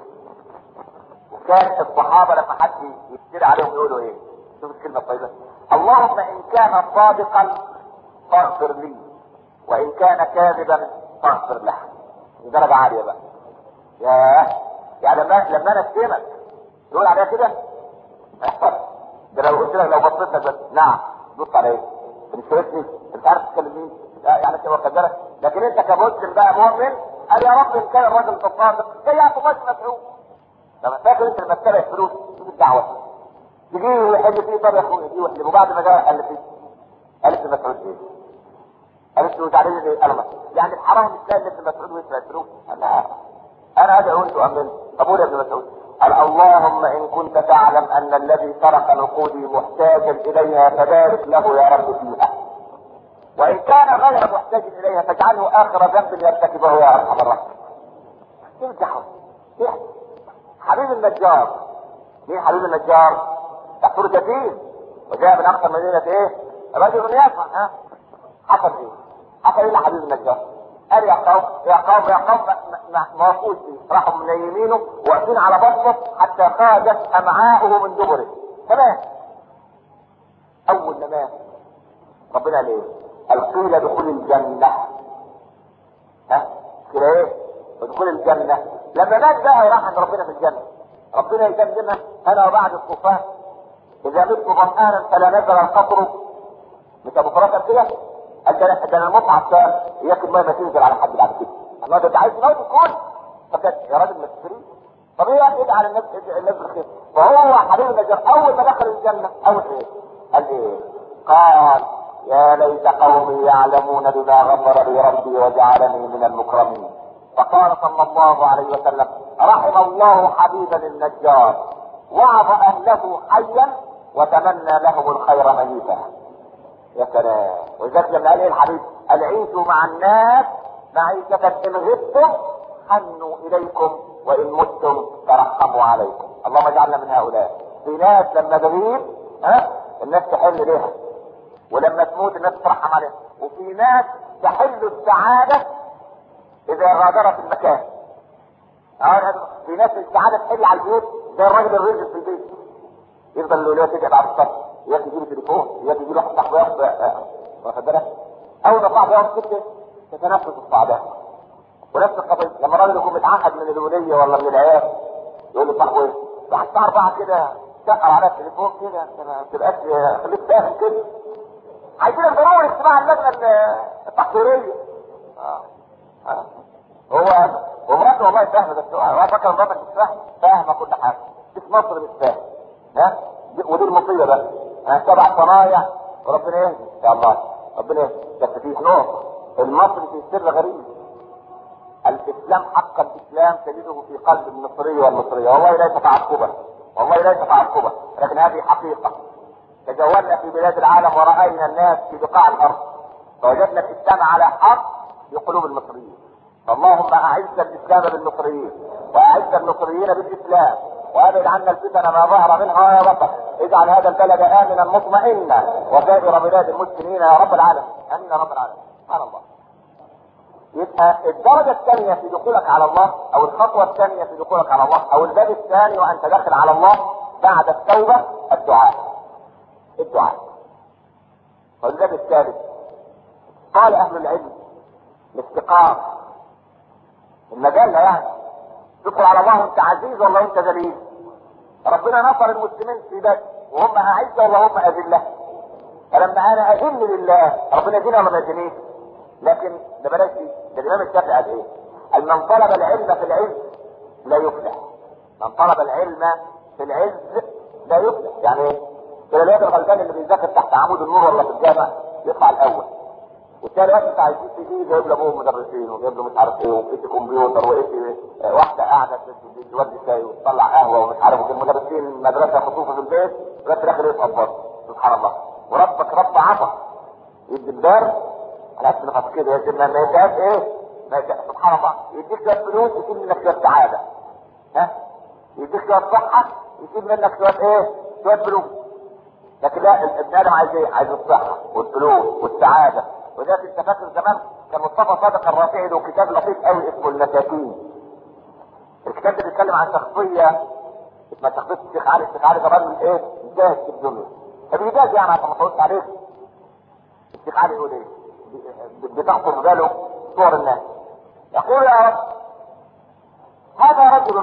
وكان الصحابه لما حد يشتري عليهم يقولوا ايه؟ شوف الكلمه الطيبه، اللهم ان كان صادقا فاغفر لي وان كان كاذبا فاغفر له. درجه عاليه بقى. ياه، يعني لما انا اشتمك تقول عليها كده؟ ما يحصلش. ده لو قلت لك، لو بصيت لك بس نعم بص على ايه؟ انت شايفني؟ انت عارف تتكلم مين؟ يعني كده وكذلك. لكن انت كمسلم بقى مؤمن قال يا رب ان كان الراجل ده صادق زي يعطوا ماشي مسعود. طب فاكر انت لما تتابع الفلوس شوف الدعوه تجي ويحل فيه، طب يا اخويا يجي ويحل، وبعد ما جاء قال فيه قالت ابن مسعود ايه؟ قالت له تعالى لي قلمك، يعني الحرام مش لاقي ابن مسعود ويسرق الفلوس. انا ادعو انت امن. طب قول يا ابن مسعود، قال اللهم ان كنت تعلم ان الذي سرق نقودي محتاجا اليها فبارك له يا رب فيها، وان كان غير محتاج اليها فاجعله اخر ذنب يرتكبه يا ارحم الراحمين. شوف الدعوه. حبيب النجار، مين حبيب النجار؟ تحصل كثير وجاء من اقصى مدينه ايه؟ رجل يفهم. ها حصل ايه؟ حصل ايه لحبيب النجار؟ قال يا قوم يا قوم يا قوم، ما وقفوش فيه، راحوا من يمينه واقفين على بطنه حتى خرجت امعاؤه من دبره. تمام. اول ما مات ربنا قال ايه؟ قال قيل ادخل الجنه. ها قيل ايه؟ ادخل الجنه. لما مات بقى وراح عند ربنا في الجنه، ربنا يجنبنا انا وبعد الطوفان اذا مت ظمآنا فلا نزل القطر. مش ابو فراس كده؟ قال ده انا المطعم الثاني اياك الماء ما تنزل على حد بعد كده. الله ده عايز موت الكل. طب يا راجل ما تشتريش. طب ايه يعني ادعي على الناس بالخير. فهو حبيب النجار اول ما دخل الجنه اول ايه؟ قال ايه؟ قال يا ليت قومي يعلمون بما غفر لي ربي وجعلني من المكرمين. فقال صلى الله عليه وسلم رحم الله حبيبا النجار وعظ اهله حيا وتمنى لهم الخير ميتا. يا سلام. ولذلك لما قال ايه الحبيب؟ قال عيشوا مع الناس معيشة ان غبتم حنوا اليكم وان متم ترحموا عليكم. اللهم اجعلنا من هؤلاء. في ناس لما تغيب الناس تحل لها، ولما تموت الناس ترحم عليها. وفي ناس تحل السعادة اذا غادرت المكان. في ناس السعادة تحل على البيوت زي الراجل الرجل في البيت. يفضل الولاد تيجي بعد الصف، يجي يجيب تليفون، يجي يجيب واحد صاحبه ياخد، واخد بالك؟ اول ما صاحبه ياخد كده تتنفس الصعداء. ونفس القضيه لما الراجل يكون متعهد من الوليه ولا من العيال يقول لصاحبه ايه؟ واحد الساعه 4 كده تقع على التليفون كده ما تبقاش، خليك فاهم كده. عايزين ضروري اجتماع اللجنه التحضيريه. هو ومراته والله فاهمه، بس هو فاكر مراتك مش فاهمه، فاهمه كل حاجه، مش مصر مش فاهم. ها ودي المصيبه بقى. 7 صنايع وربنا يهدي ان شاء الله، ربنا يهدي. بس في نقطه، المصري في سر غريب. الاسلام حق الاسلام تجده في قلب المصري والمصريه، والله ليس تعقبا، والله ليس تعقبا، لكن هذه حقيقه. تجولنا في بلاد العالم ورأينا الناس في بقاع الارض، فوجدنا الاسلام على حق في قلوب المصريين. اللهم اعز الاسلام بالمصريين، واعز المصريين بالاسلام، وابعد عنا الفتن ما ظهر منها يا بطل. اجعل هذا البلد امنا مطمئنا وسائر بلاد المسلمين يا رب العالمين، امين يا رب العالمين. سبحان الله. يبقى الدرجة الثانية في دخولك على الله، او الخطوة الثانية في دخولك على الله، او الباب الثاني وانت داخل على الله بعد التوبة الدعاء. الدعاء. والباب الثالث قال اهل العلم الافتقار. المجال يعني تدخل على الله وانت عزيز ولا انت ذليل. ربنا نصر المسلمين في بدر وهم اعزة ولا هم اذلة. فلما انا اذل لله ربنا يديني ولا ما يدينيش. لكن ده بلاش دي، ده الامام الشافعي قال ايه؟ قال من طلب العلم في العز لا يفلح. من طلب العلم في العز لا يفلح. يعني ايه؟ الولاد الغلبان اللي بيذاكر تحت عمود النور ولا في الجامع يطلع الاول، والتاني واحد بتاع الجي سي دي جايب له ابوه مدرسين وجايب له مش عارف ايه وفي كمبيوتر وايه واحده قاعده تودي شاي وتطلع قهوه ومش عارف وفي المدرسين مدرسه خصوصا في البيت وفي الاخر يسقط برضه. سبحان الله. وربك رب عطا يدي الدار على اسم نفس كده يا سيدنا ما يديهاش ايه؟ ما يديهاش. سبحان الله. يديك شويه فلوس يجيب منك شويه سعاده. ها؟ يديك شويه صحه يجيب منك شويه ايه؟ شويه فلوس. لكن لا، ابن ادم عايز ايه؟ عايز الصحه والفلوس والسعاده. وده انت فاكر زمان كان مصطفى صادق الرافعي له كتاب لطيف قوي اسمه المساكين. الكتاب ده بيتكلم عن شخصيه اسمها شخصيه الشيخ علي. الشيخ علي ده راجل ايه؟ جاهز في الدنيا. فبيجاز يعني عشان ما تقولش عليه. الشيخ علي يقول ايه؟ بتخطر باله صور الناس. يقول يا رب هذا رجل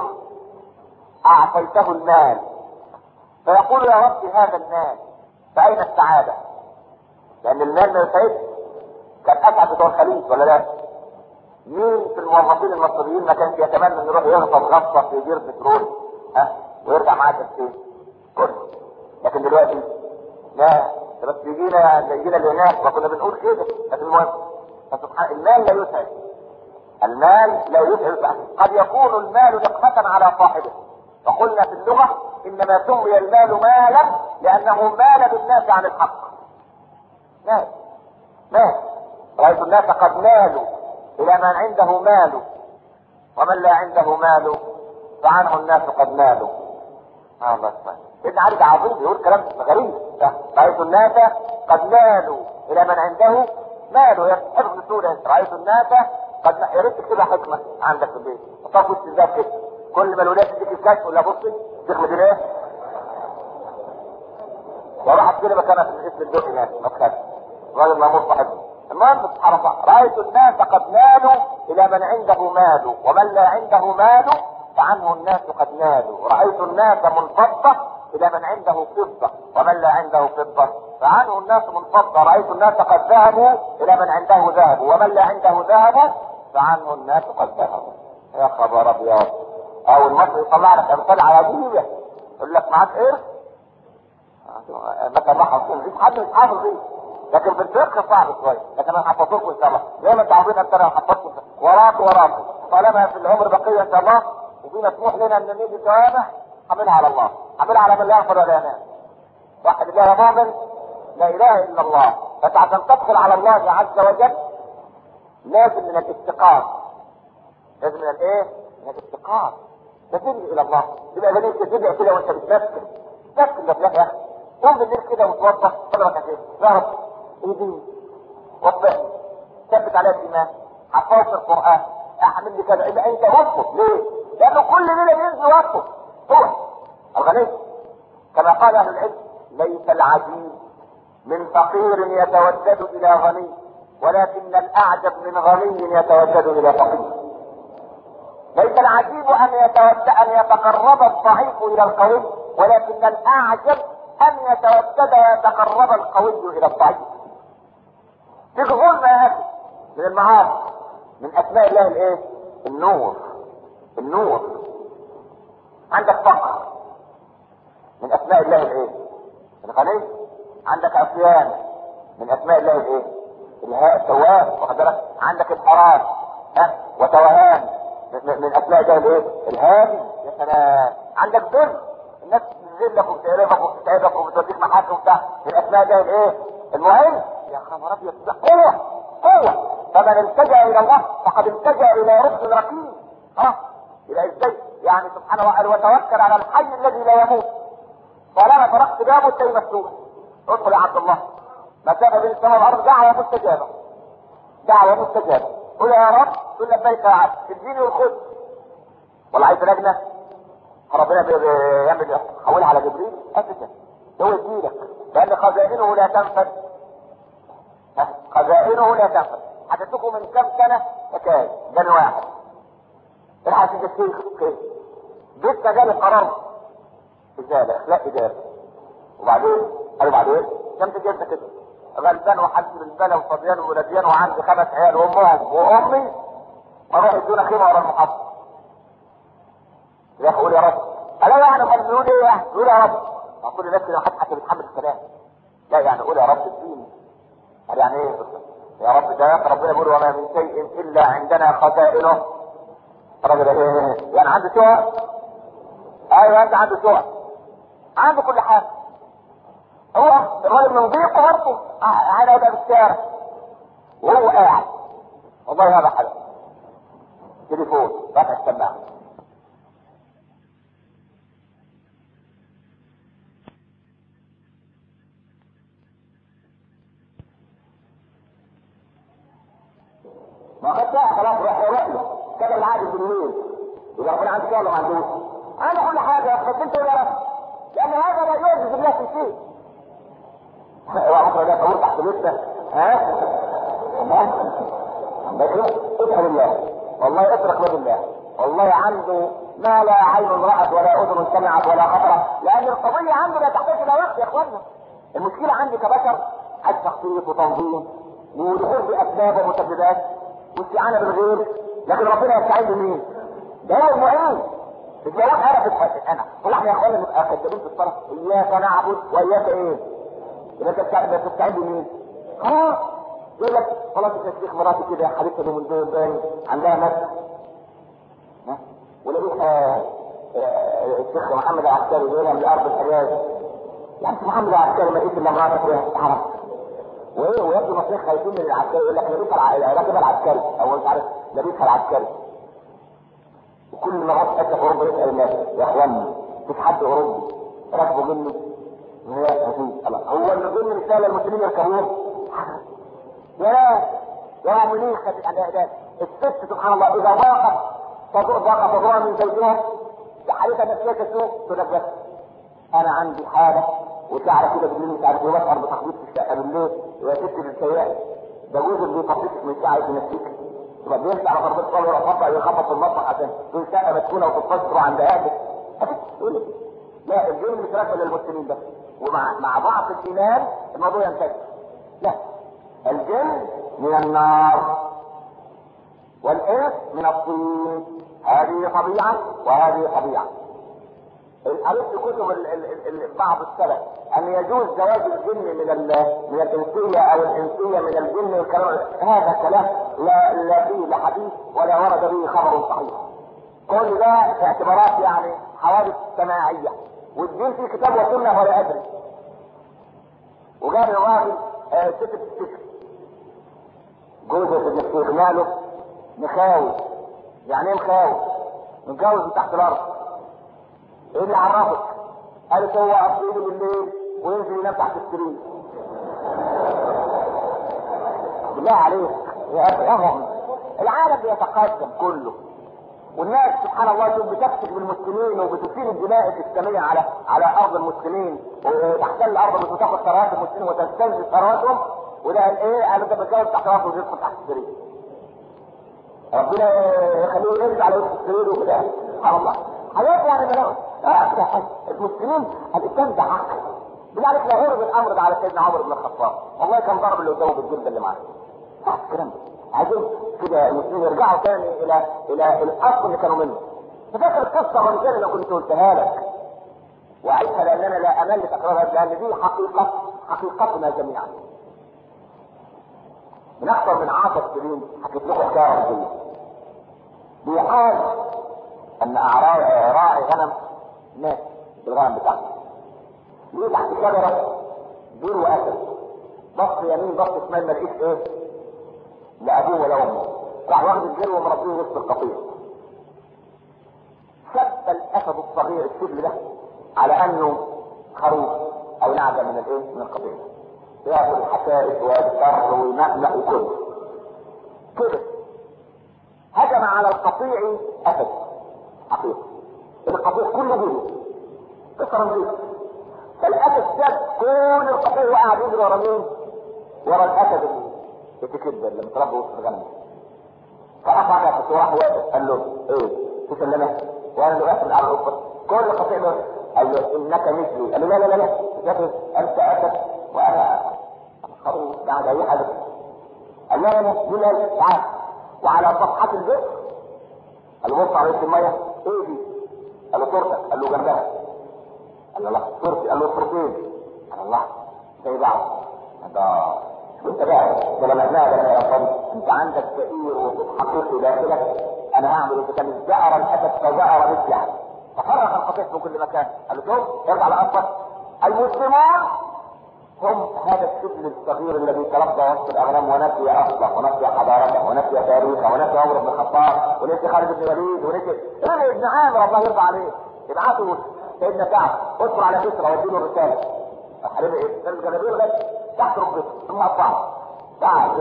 اعطيته المال، فيقول يا رب هذا المال فاين السعاده؟ لان المال ما يسعدش. كان اسعد بتوع الخليج ولا لا؟ مين في الموظفين المصريين ما كانش يتمنى انه يروح يغطس غطسه في بير بترول ويرجع معاه تفسير كله؟ لكن دلوقتي لا، بس يجينا الهناك وكنا بنقول كده. لكن المهم فسبحان المال لا يسعد. المال لا يسعد. قد يكون المال نقمة على صاحبه. وقلنا في اللغة انما سمي المال مالا لانه مال بالناس عن الحق. مال. رأيت الناس قد مالوا الى من عنده مال ومن لا عنده مال فعنه الناس قد مالوا. الله اكبر. ابن علي عظيم يقول كلام غريب. رأيت الناس قد مالوا الى من عنده مال. حفظ سورة رأيت الناس قد يا ريت تكتبها حكمة عندك في البيت. طب وش ازاي كده؟ كل ما الولاد تديك الكشف ولا بصي تخمد ايه؟ وراح كده مكانها في اسم الدق هناك ما تخافش. الراجل مامور صاحبه. المهم سبحان الله. رأيت الناس قد مالوا الى من عنده مال ومن لا عنده مال فعنه الناس قد مالوا. رأيت الناس منفضة الى من عنده فضة ومن لا عنده فضة فعنه الناس منفضة. رأيت الناس قد ذهبوا الى من عنده ذهب ومن لا عنده ذهب فعنه الناس قد ذهبوا. يا خبر ابيض. او المصري يطلع لك امثال عجيبة يقول لك معاك قرش مثلا راح مفيش حد مش حافظ ايه. لكن في الفقه صعب شويه. لكن انا حفظتكم ان شاء الله. زي ما انتوا عاوزين انت انا حفظتكم وراك طالما في العمر بقيه ان شاء الله وفي مسموح لنا ان نيجي جوامع حملها على الله. حملها على من لا يغفر ولا ينام. واحد الله مؤمن لا اله الا الله. فعشان تدخل على الله عز وجل لازم من الافتقار. لازم من الايه؟ من الافتقار. تتجه الى الله. تبقى جميل تتجه كده وانت بتفكر. تفكر ده يا اخي. قوم بالليل كده وتوضح صدرك كده. يا رب ايدي وضح ثبت عليها الايمان. حفظت القران. اعمل لي كذا. يبقى انت وقفه. ليه؟ لانه كل ليله بينزل وقفه. هو الغني كما قال اهل العلم: ليس العجيب من فقير يتودد الى غني، ولكن الاعجب من غني يتودد الى فقير. ليس العجيب ان يتقرب الضعيف الى القوي، ولكن الاعجب ان يتودد ويتقرب القوي الى الضعيف. تقول ما يا اخي من المعارف من اسماء الله الايه؟ النور. النور. عندك فقر من اسماء الله الايه؟ الغني. عندك عصيان من اسماء الله الايه؟ التواب. واخد بالك؟ عندك انحراف وتوهان من اسماء الله الايه؟ الهادي. يا سلام. عندك ذل، الناس تذلك وبتقربك وبتتعبك وبتوديك محاكم وبتاع، من اسماء الله الايه؟ المعين. يا خبر ابيض، قوه. فمن التجا الى الله فقد التجا الى رشد ركيم. يبقى ازاي؟ يعني سبحانه وتعالى: وتوكل على الحي الذي لا يموت طالما تركت بابه التي مفتوح. ادخل يا عبد الله، ما كان بين السماء والارض دعوه مستجابه. دعوه مستجابه. قل يا رب، قل لبيك يا عبد، اديني والخذ. ولا عايز لجنه؟ ربنا بيعمل يحولها على جبريل ابدا، هو يديلك، لان خزائنه لا تنفد. خزائنه لا تنفد. حدثكم من كم سنه حكايه جاني واحد الحاج الشيخ كده لسه جالي قرار ازاله اخلاق اداري، وبعدين بعدين كم تجيبنا كده غلبان وحد من البلا وفضيان وولديان وعندي 5 عيال وامهم وامي، واروح يدونا خيمه ورا المحطه. يا اخي قول يا رب. انا يعني امال بيقول ايه يعني؟ قول يا رب. اقول لنفسي لو حد بيتحمل الكلام. لا يعني قول يا رب اديني. قال يعني ايه؟ يا رب ده ربنا بيقول: وما من شيء الا عندنا خزائنه. الراجل ايه؟ يعني عنده شقق؟ ايوه انت عنده شقق، عنده كل حاجه. هو الراجل من ضيقه برضه انا ابقى في الشارع وهو قاعد. والله هذا حلو. تليفون رفع السماعه. ما خدت خلاص روح له كده العادي بالليل. يبقى ربنا عنده ولا ما عندوش؟ عنده كل حاجه، بس انت يا رب، لان هذا لا يعجز الله في شيء. اوعى بكره ده تقول تحت لسه ادعو بالله، والله اترك له بالله، والله عنده ما لا عين رأت ولا اذن سمعت ولا خطر، لان القضيه عنده لا تحتاج الى وقت يا اخوانا. المشكله عندي كبشر عايز تخطيط وتنظيم ودخول باسباب ومسببات واستعانه بالغير، لكن ربنا يستعين بمين؟ ده هو المعين. الجواب انا بتحدث انا والله احنا يا اخوانا نبقى كدابين في الصلاه، اياك نعبد واياك ايه؟ يبقى انت بتستعين بمين؟ خلاص يقول لك خلاص يا شيخ مراتي كده حبيبتي من دول عندها نفس ولقيت الشيخ محمد العسكري يقول لها من ارض الحجاز. يعني محمد العسكري ما لقيت الا مراتك فيها حرام وايه، ويبدو مصير خايفين من العسكري، يقول لك لبيتها راكب العسكري او مش عارف لبيتها العسكري. وكل ما راح حته في اوروبا يسال الناس: يا اخوانا مفيش حد اوروبي راكبه مني؟ هو اللي ضمن رساله المسلمين يركبوه. يا منيخ الاداء الست سبحان الله اذا ضاقت تضوع من زوجها بحالتها نفسيه تسوق تقول لك: بس انا عندي حاله وتعرف كده بالليل مش عارف ايه، بشعر بتخبيط في الشقه بالليل ويا ست بالسيئه ده جوز اللي بيطبطك من ساعه ينسيك، يبقى بيمشي على ضربه صبر ويخبط يخبط في المطبخ عشان تكون شقه مسكونه وتتفجر عند اهلك. لا الدين مش راكب للمسلمين بس، ومع ضعف الايمان الموضوع ينتهي. لا الجن من النار والانس من الطين، هذه طبيعه وهذه طبيعه. قريت في كتب بعض السلف ان يجوز زواج الجن من الانسيه او الانسيه من الجن والكلام هذا كلام لا فيه لا حديث ولا ورد به خبر صحيح. كل ده اعتبارات يعني حوادث سماعيه، والدين فيه كتاب وسنه ولا ادري. وجاب الراجل ست بتشتكي جوزه ابن الشيخ ماله مخاوي. يعني ايه مخاوي؟ متجوز من تحت الارض. ايه اللي عرفك؟ قالت هو اصيله بالليل وينزل ينام تحت السرير. بالله عليك يا اخي العالم بيتقدم كله، والناس سبحان الله يوم بتفتك بالمسلمين وبتثير الدماء الاسلاميه على ارض المسلمين وتحتل ارض المسلمين وتاخذ ثروات المسلمين وتستنزف ثرواتهم، وده ايه؟ قالوا انت بتجاوز تحت راسه ويدخل تحت السرير. ربنا يخليه يرجع على وسط السرير وكده. سبحان الله. حاجات يعني بلاوي. المسلمين الاسلام ده حق. بذلك لا غرب الامر ده على سيدنا عمر بن الخطاب، والله كان ضرب اللي قدامه بالجلد اللي معاه. الكلام ده عايزين كده المسلمين يرجعوا تاني الى الاصل اللي كانوا منه. فاكر القصه الرمزيه اللي كنت قلتها لك واعيشها لاننا لا امل تكرارها، لان دي حقيقتنا جميعا. من اكثر من 10 سنين حكيت لكم حكايه رمزيه. بيقال ان راعي غنم مات بالغنم بتاعه. ليه تحت شجره دور واسد، بص يمين بص شمال ما لقيش ايه؟ لا ابوه ولا امه. راح واخد الجلو ومربيه وسط القطيع. شب الاسد الصغير الشبل ده على انه خروف او نعجه من الايه؟ من القطيع. ياكل الحشائش ويضطر ويمأمأ وكله. كده هجم على القطيع اسد حقيقي. القطيع كله جوه. قصه رمزيه. فالاسد ساب كل القطيع وقعد يجري ورا مين؟ ورا الاسد الكبده اللي متربي وسط الغنم. فقطع على القطيع واقف قال له ايه؟ تسلمه؟ وقال له اسد على القطيع. كل القطيع له قال له انك مثلي. قال له لا انت اسد وانا خروف بعد اي حاجه. قال له لا تعال. وعلى صفحه البئر قال له بص على وش الميه ايه دي؟ قال له ترتك. قال له جنبها. قال له لا ترتي. قال له ترتين. قال الله زي بعض. انت بقى ده لما نادى يا رب انت عندك كثير وصوت حقيقي داخلك. انا هعمل اذا كان زأر الاسد فزأر مثله. ففرغ القطيع في كل مكان. قال له شوف ارجع لاصلك. المسلمون هم هذا السجن الصغير الذي تربى وسط الاغنام ونسي اصله ونسي حضارته ونسي تاريخه ونسي عمر بن الخطاب ونسي خالد بن الوليد ونسي ابن عامر الله يرضى عليه. ابعثوا سيدنا كعب ادخل على كسرى واديله الرساله. حبيبي ايه؟ كان الجلابيه لغايه تحت ركبته ثم قطعها. تعال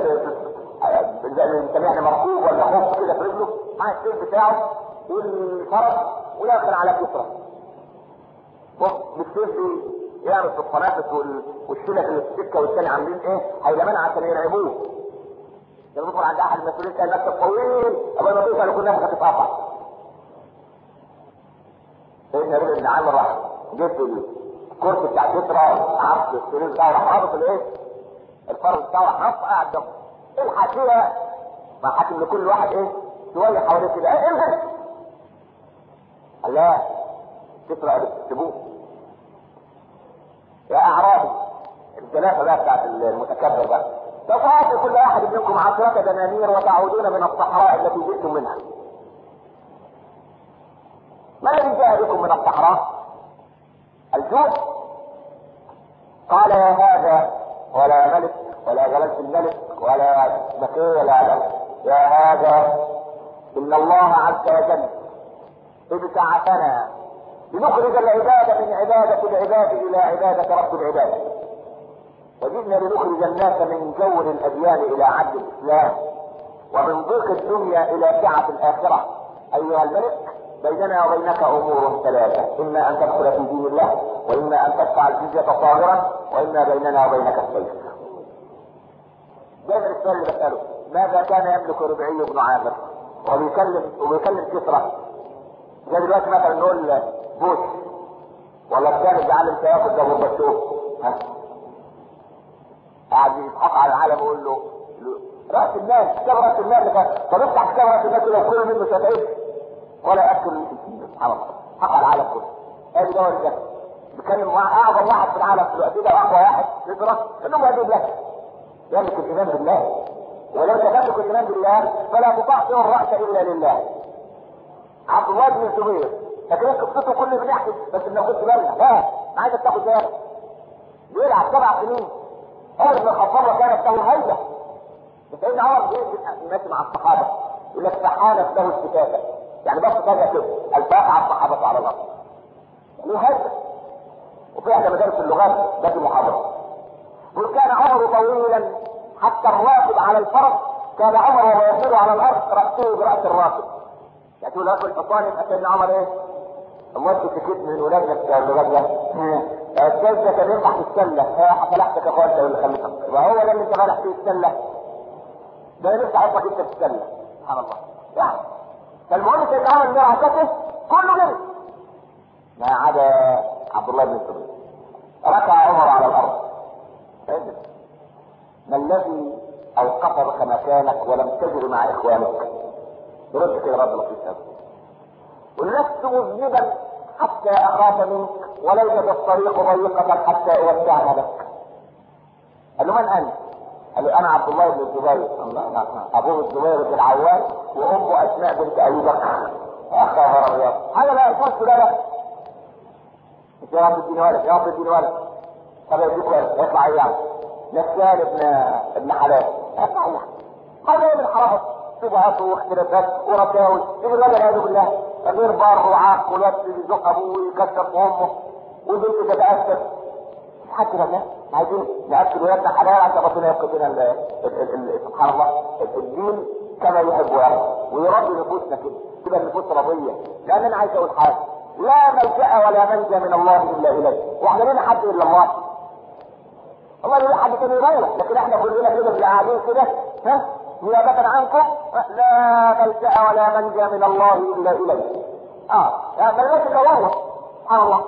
زي سمعنا مركوب ولا خوف كده في رجله مع السيف بتاعه والفرس ودخل على كسرى. بالسيف يعمل في القنافس والشلة اللي في السكه والثاني عاملين ايه؟ هيلمان عشان يرعبوه. لما يدخل عند احد المسؤولين كان مكتب طويل قبل ما توصل لكل نفسك هتتقطع. سيدنا رجل بن عامر راح جبت الكرسي بتاع كسرى عرض السرير بتاعه راح رابط الايه؟ الفرس بتاعه راح نط قاعد جنبه. الحاشيه مع حاكم لكل واحد ايه؟ شويه حواليه كده ايه الغش؟ قال لا كسرى قالت تسيبوه. يا اعرابي الجلافه بقى بتاعت المتكبر بقى سوف ياتي كل واحد منكم 10 دنانير وتعودون من الصحراء التي جئتم منها. ما الذي جاء بكم من الصحراء؟ الجوع. قال يا هذا ولا ملك ولا جلالة الملك ولا بكي ولا عدل. يا هذا ان الله عز وجل ابتعثنا لنخرج العباد من عبادة العباد الى عبادة رب العباد، وجئنا لنخرج الناس من جور الاديان الى عدل الاسلام ومن ضيق الدنيا الى سعة الاخرة. ايها الملك بيننا وبينك امور ثلاثة، اما ان تدخل في دين الله واما ان تدفع الجزية صاغرا واما بيننا وبينك السيف. دايما السؤال اللي بسأله ماذا كان يملك ربعي بن عامر وبيكلم كسرى؟ زي دلوقتي مثلا نقول بوش ولا كان بيعلم سياقه ده بالبشوف قاعد يضحك على العالم ويقول له راس المال كتاب راس المال طب افتح كتاب راس المال كده وكل منه شتايم ولا ياكل. سبحان الله حق على العالم كله. ادي دور ده بيتكلم مع اعظم واحد في العالم في الوقت ده واقوى واحد يدرس انهم يدين له يملك الايمان بالله، ولو تملك الايمان بالله فلا تطاع فيه الراس الا لله. عبد الله بن الزبير لكن قصته كل بنحكي بس انه كنت بالنا لا انا عايزك تاخد بالك. بيلعب 7 سنين عمر بن الخطاب وكانت له هيبه. سيدنا عمر ماشي مع الصحابه يقول لك فحانت له الكتابه يعني بس فجاه كده الفاقع الصحابه على الارض له هيبه. وفي احدى مدارس اللغات ده في محاضره وكان عمر طويلا حتى الراكب على الفرس كان عمر وهو يسير على الارض راسه براس الراكب يعني تقول اكل حصان يبقى سيدنا عمر ايه؟ امال سكت من ولادنا الولاد ده الجاز ده كان ينفع في السله، فلحتك يا اخوان اللي خليتك يبقى هو ده اللي انت فالح فيه السله، ده لسه عرفك انت في السله. سبحان الله يعني. فالمهم سيدنا عمر اللي عكسه كله جري ما عدا عبد الله بن الزبير. ركع عمر على الارض. ما الذي اوقفك مكانك ولم تجر مع اخوانك؟ يرد كده رد لطيف قوي. ولست مذنبا حتى اخاف منك وليست الطريق ضيقه حتى اوسعها لك. قال له من انت؟ قال له انا عبد الله بن الزبير. ابوه الزبير بن العوام وامه اسماء بنت ابي بكر. يا خبر ابيض، هذا لا يخص لا يا رب اديني ولد، يا رب اديني ولد. طب يديك ولد يطلع ايه يعني؟ نسال ابن حلال يطلع ايه؟ هذا ايه من حرام شبهات واختلافات ورساوي. يجي الولد والعياذ بالله غير بار وعاق والواد يزق ابوه ويكسر امه والبنت تتاثر. حتى لله عايزين ناكل ولادنا حلال عشان ربنا يبقى لنا سبحان الله الدين كما يحب ويربي نفوسنا كده تبقى النفوس رضيه. لان انا عايز اقول حاجه، لا ملجأ ولا منجا من الله الا اليه، واحنا لنا حد الا الله. الله لنا حد تاني يروح، لكن احنا كلنا كده اللي قاعدين كده نيابة عنكم لا ملجأ ولا منجا من الله الا اليه. ملجأ الا الله سبحان الله.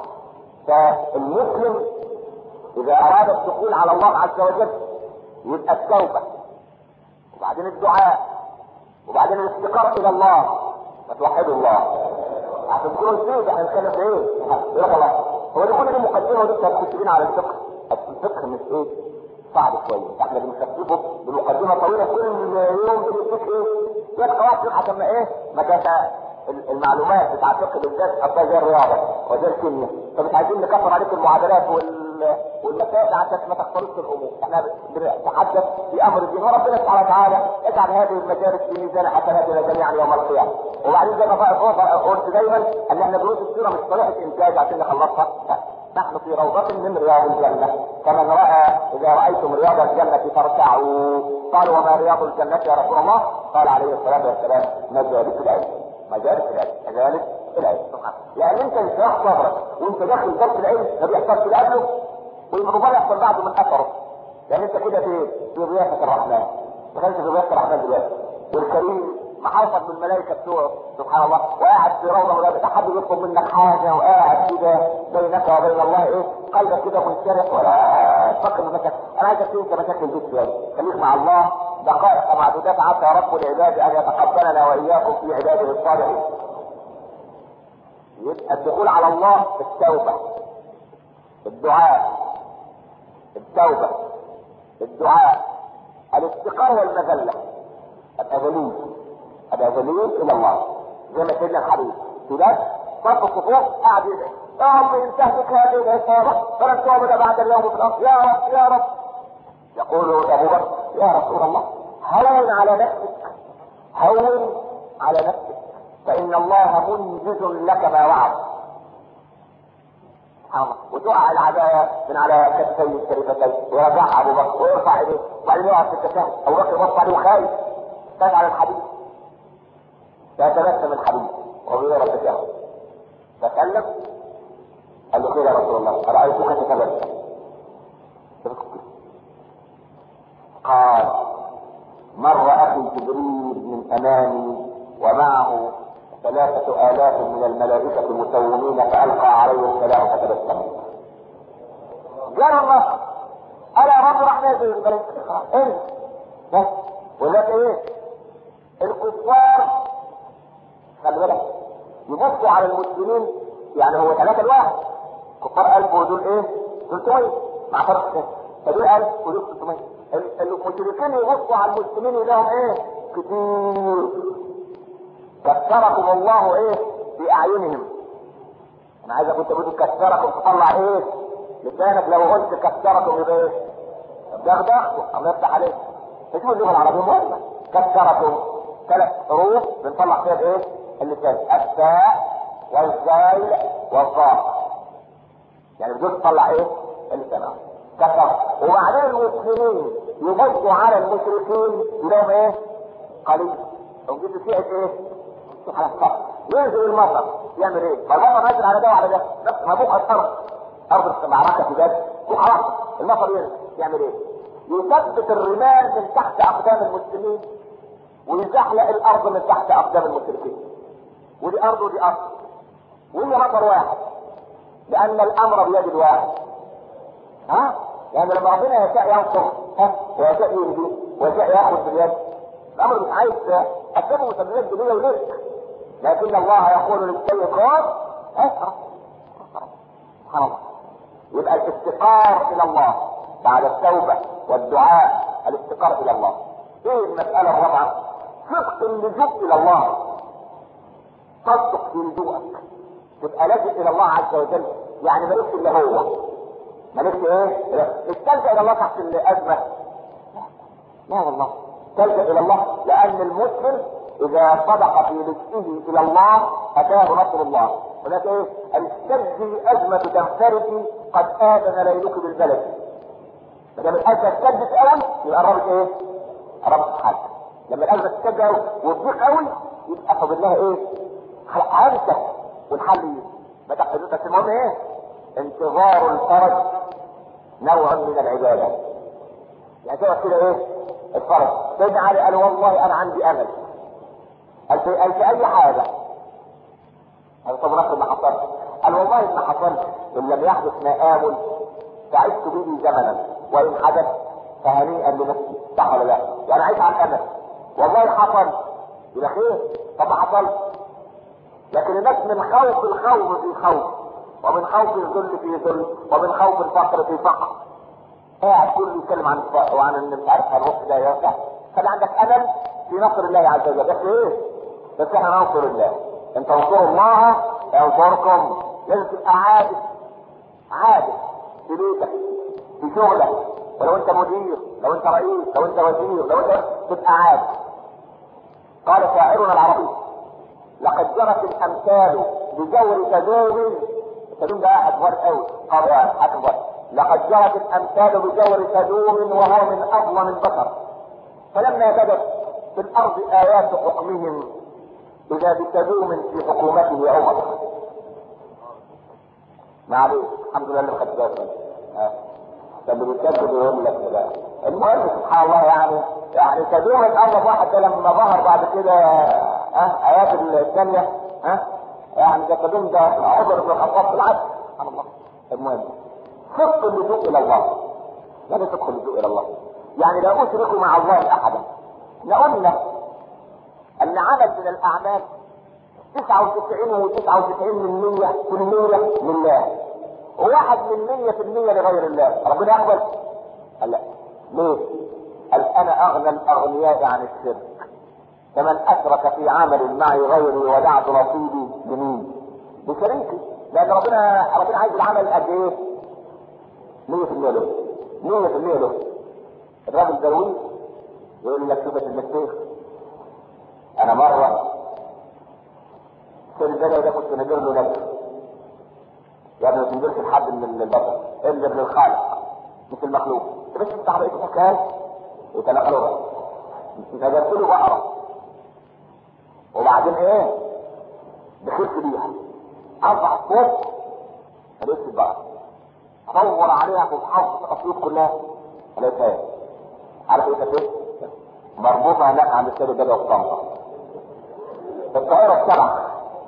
فالمسلم اذا اراد الدخول على الله عز وجل يبقى التوبه وبعدين الدعاء وبعدين الافتقار الى الله وتوحدوا الله. عشان تكونوا نسيت احنا نتكلم في ايه؟ يا الله هو دي كل دي مقدمه ولسه هتكتبين على الفقه. الفقه مش ايه؟ صعب شويه، احنا بنخففه بمقدمه طويله كل يوم بنشوف ايه؟ شويه قواعد عشان ما ايه؟ ما كانت المعلومات بتاع الفقه بالذات حتى زي الرياضه وزي الكيمياء، فمش عايزين نكفر عليكم المعادلات والمسائل عشان ما تختلطش الامور. احنا بنتحدث في امر الدين وربنا سبحانه وتعالى اجعل هذه المجالس في ميزان حسناتنا جميعا يوم القيامه. وبعدين زي ما قلت دايما ان احنا دروس السيره مش طريقه انتاج عشان نخلصها، نحن في روضه من رياض الجنه. كمن راى اذا رايتم رياض الجنه فارتعوا. قالوا وما رياض الجنه يا رسول الله؟ قال عليه الصلاه والسلام مجالس العلم. مجالس العلم مجالس العلم. يعني انت انشراح صدرك وانت داخل درس العلم ما بيحصلش اللي قبله والربما يحصل بعده من اثره. يعني انت كده في ضيافه الرحمن، دخلت في ضيافه الرحمن دلوقتي والكريم محافظ بالملائكه بتوعه سبحان الله، وقاعد في روضه ولا حد يطلب منك حاجه وقاعد كده بينك وبين الله ايه؟ قلبك كده منشرح ولا تفكر بمشاكل. انا عايزك تنسى مشاكل البيت شويه، خليك مع الله. دقائق معدودات عسى رب العباد ان يتقبلنا واياكم في عباده الصالحين. يبقى الدخول على الله التوبه، الدعاء، التوبه، الدعاء، الافتقار والمذله. ابقى ذليل الى الله زي ما سيدنا الحبيب في ناس صف الصفوف قاعد يدعي يا رب ان تهلك هذه العصابه فلن تعبد بعد اليوم في الارض يا رب يا رب. يقول ابو بكر يا رسول الله هون على نفسك، هون على نفسك فان الله منجز لك ما وعد. سبحان الله. وتقع العبايه من على كتفيه الشريفتين ويرجعها ابو بكر ويرفع ايديه وبعدين يقع في التشهد. ابو بكر بص عليه وخايف خايف على الحديث فيتبسم الحبيب وبيقرا التشهد فسلم قال له خير يا رسول الله ارايتك تتبسم. قال مر اخي جبريل من امامي ومعه 3000 من الملائكة مسومين فألقى عليه السلام فتبسم. جاء الله ألا رب رحمة الملائكة إيه؟ وذات إيه؟ الكفار خلي بالك يبصوا على المسلمين يعني هو 3 لواحد كفار 1000 ودول إيه؟ 300 مع فرق كده فدول 1000 ودول 300. المشركين يبصوا على المسلمين لهم إيه؟ كتير. كسركم الله ايه في اعينهم. انا عايزك كنت بتقول كسركم تطلع ايه لسانك لو قلت كسركم يبقى ايه؟ دغدغتوا الله يفتح عليك. اسمه اللغه العربيه مهمه. كسركم 3 حروف بنطلع فيها ايه؟ اللسان التاء والزاي والظاء يعني بدون تطلع ايه؟ اللسان كسر. وبعدين المسلمين يبصوا على المشركين لهم ايه؟ قليل. لو جبت فيها ايه؟ سبحان الله. ينزل المطر يعمل ايه؟ فالمطر نازل على ده وعلى ده، نفس ما بقى الارض، ارض معركه في جد وخلاص المطر ينزل يعمل ايه؟ يثبت الرمال من تحت اقدام المسلمين ويزحلق الارض من تحت اقدام المشركين. ودي ارض ودي ارض وهي مطر واحد، لان الامر بيد الواحد. يعني لما ربنا يشاء ينصر ويشاء يهدي ويشاء ياخذ باليد، الامر مش عايز اسباب ومسببات دنيا ورزق، لكن الله يقول للشيء كن سبحان الله. يبقى الافتقار الى الله بعد التوبه والدعاء، الافتقار الى الله. ايه المساله الرابعه؟ صدق اللجوء الى الله. تصدق في لجوءك، تبقى لاجئ الى الله عز وجل، يعني مالكش الا هو، مالكش ايه؟ مش تلجأ الى الله تحت الازمه، لا والله تلجأ الى الله، لان المسلم اذا صدق في لجئه الى الله اتاه نصر الله. هناك ايه؟ الشد ازمه تنفرد قد اذن ليلك بالبلد. ما دام الازمه اشتدت قوي يبقى قربت ايه؟ قربت حاجه. لما الازمه تشتد قوي وتضيق قوي يبقى فاضل لها ايه؟ عادتك والحل ما تحدث. بس المهم ايه؟ انتظار الفرج نوع من العباده. يعني كده ايه؟ الفرج. سيدنا علي قال والله انا عندي امل. قال في اي حاجه. قال طب نفس ما حصل. قال والله ما حصل ان لم يحدث ما امل فعشت به زمنا، وان حدث فهنيئا لنفسي. صح ولا لا؟ يعني عايش على الامل. والله حصل يبقى خير. طب ما حصل. لكن الناس من خوف الخوف في خوف، ومن خوف الذل في ذل، ومن خوف الفقر في فقر. قاعد كله يتكلم عن الفقر وعن ان مش عارف هنروح ده يا ده. خلي عندك امل في نصر الله عز وجل. بس ايه؟ بس احنا ننصر الله. ان تنصروا الله ينصركم. لازم تبقى عادل، عادل في بيتك، في شغلك، ولو انت مدير، لو انت رئيس، لو انت وزير، لو انت تبقى عادل. قال شاعرنا العربي: لقد جرت الامثال بجور كذوب. الكذوب ده اكبر قوي، اكبر. لقد جرت الامثال بجور كذوب وهو من اظلم البشر. فلما بدت في الارض ايات حكمهم اذا بكذوب في حكومته عمر. معلش الحمد لله اللي خد بالك. اللي بيكذب يقول لك كده. المهم سبحان الله، يعني كذوب الاول واحد ده لما ظهر بعد كده ايات الثانيه يعني ده كذوب ده عمر بن الخطاب في العدل. سبحان الله. المهم صدق اللجوء الى الله. يعني صدق اللجوء الى الله يعني لا اشرك مع الله احدا. قلنا ان عدد من الاعمال 99 و99% لله، وواحد من 100% لغير الله. ربنا يقبل؟ قال لا. ليه؟ قال انا اغنى الاغنياء عن الشرك، فمن اشرك في عمل معي غيري ودعت نصيبي لمين؟ بشريكي. لان ربنا عايز العمل قد ايه؟ 100% له. 100% له. الراجل درويش يقول لك شوفة المسيح، انا مرة في البلد ده كنت نجر له نجر، يعني ما تنجرش لحد من البشر الا من الخالق مش المخلوق. بس انت عليك مكان وتنقلوها نجرت له بقرة، وبعدين ايه؟ دخلت بيها اربع صوت لقيت البقرة، ادور عليها في محافظة اسيوط كلها لقيتها ايه؟ عارف ايه كانت ايه؟ مربوطة هناك عند السيد الجبل والطنطا الطائرة السبعة.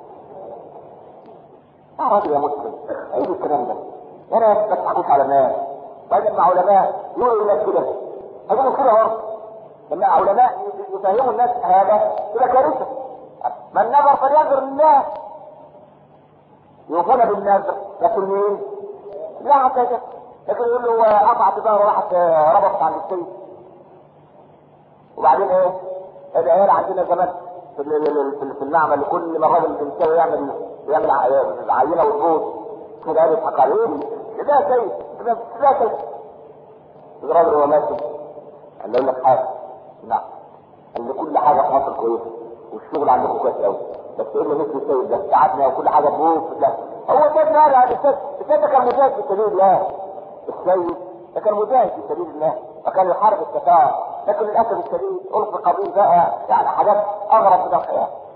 يا راجل يا مسلم ايه الكلام ده؟ انا ما تضحكوش على الناس. بعدين مع علماء يقولوا للناس كده، اقولوا كده اهو. لما علماء يفهموا الناس هذا تبقى كارثه. من نظر فلينظر لله. يوفون بالنذر لكن مين؟ لا عتاجة. لكن يقول له قطعت ظهر واحد ربط عند السيد. وبعدين ايه؟ العيال عندنا زمان في المعمل لكل ما الراجل الانسان يعمل عينه وجود كده قال يضحك عليه. ده سيد ده سيد. الراجل هو ماشي قال له لك حاجه. نعم. قال له كل حاجه في مصر كويسه والشغل عندكم كويس قوي، بس ايه اللي مثل السيد ده؟ تعبنا وكل حاجه تبوظ. هو السيد ماله؟ السيد ده كان مجاهد في سبيل الله. السيد ده كان مجاهد في سبيل الله وكان يحارب الكفار، لكن للاسف الشديد ألقى قبيل بقى يعني حاجات اغرب من الخيال.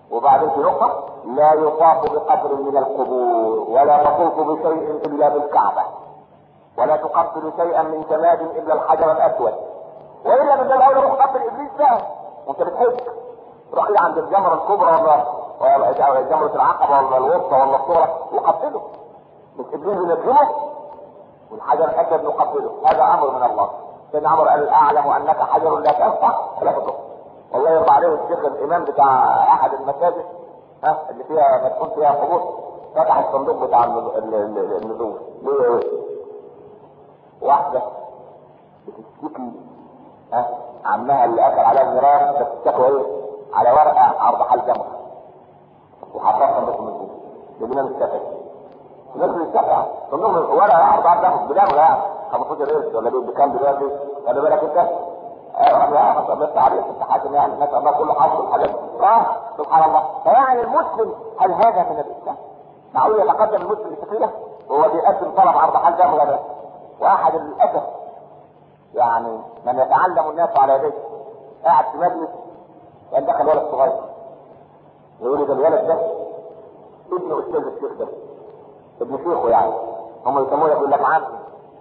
وبعدين في نقطة: لا يطاف بقبر من القبور، ولا تطوف بشيء الا بالكعبة، ولا تقبل شيئا من جماد الا الحجر الاسود. والا من باب اولى روح قبل ابليس بقى وانت بتحج، روح كده عند الجمرة الكبرى ولا جمرة العقبة ولا الوسطى ولا الصغرى وقبله، مش ابليس بنجمه والحجر الاسود نقبله. هذا امر من الله. سيدنا عمر قال: اعلم انك حجر لا تنفع ولا تضر. والله يرضى عليه الشيخ الامام بتاع احد المساجد اللي فيها مدفون فيها قبور، فتح الصندوق بتاع النذور. ليه؟ واحده بتشتكي عمها اللي اكل عليها الميراث، بتشتكي ايه؟ على ورقه عرض حال جمر وحطها صندوق النذور. جبنا من السفر الناس اللي السفر صندوق ورقه عرض حال جمر بجمر يعني 15 قرش ولا بكام دلوقتي؟ خلي بالك انت. بس عليه الحاكم يعني الناس الله كله حاصل الحاجات. سبحان الله. فيعني المسلم هل هذا من الاسلام؟ معقول يتقدم المسلم بسفينه وهو بيقدم طلب عرض حال جمر ولا لا؟ واحد للاسف يعني من يتعلم الناس على يديه قاعد في مجلس كان دخل ولد صغير يقول ده الولد ده ابن استاذ الشيخ ده، ابن شيخه يعني، هم يسموه يقول لك عمي.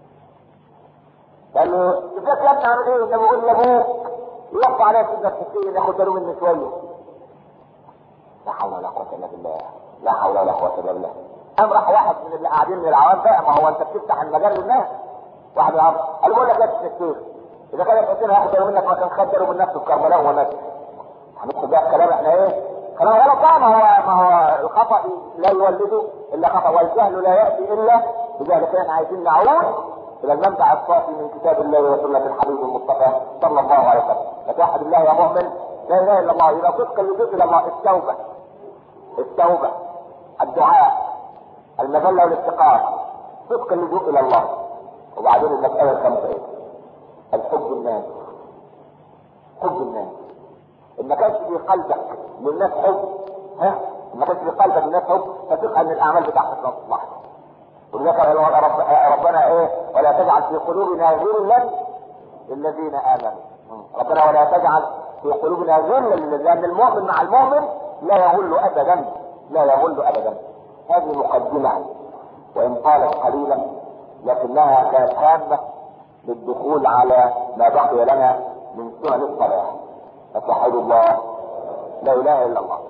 قال له: شوف يا ابني عامل ايه؟ ده بيقول لابوك يوقع عليا سيدنا الحسين ياخد باله مني شويه. لا حول ولا قوه الا بالله، لا حول ولا قوه الا بالله. قام راح واحد من اللي قاعدين من العوام بقى، ما هو انت بتفتح المجال للناس. واحد يا عم قال: بقول لك يا سيدنا الشيخ اذا كان الحسين هياخد باله منك ما كان خد باله من نفسه في كربلاء ومات. هندخل بقى الكلام احنا ايه؟ كلام غلط بقى. ما هو الخطا لا يولده الا خطا، والجهل لا ياتي الا بذلك. احنا عايزين نعود الى المنبع الصافي من كتاب الله وسنه الحبيب المصطفى صلى الله عليه وسلم. فتوحد الله يا مؤمن، لا اله الا الله. اذا صدق اللجوء الى الله، التوبه، الدعاء، المذله والافتقار، صدق اللجوء الى الله. وبعدين المساله الخامسه ايه؟ الحب الناس. حب الناس. ان ما كانش في قلبك للناس حب، ما كانش في قلبك للناس حب، فتبقى ان الاعمال بتاعتك لا تصلح. ولذلك ربنا ايه؟ ولا تجعل في قلوبنا غلا للذين امنوا. ربنا ولا تجعل في قلوبنا غلا للذين، لان المؤمن مع المؤمن لا يغل ابدا، لا يغل ابدا. هذه مقدمه وان طالت قليلا لكنها كانت هامه للدخول على ما بقي لنا من سنن الصلاه. فتوحد الله، لا اله الا الله.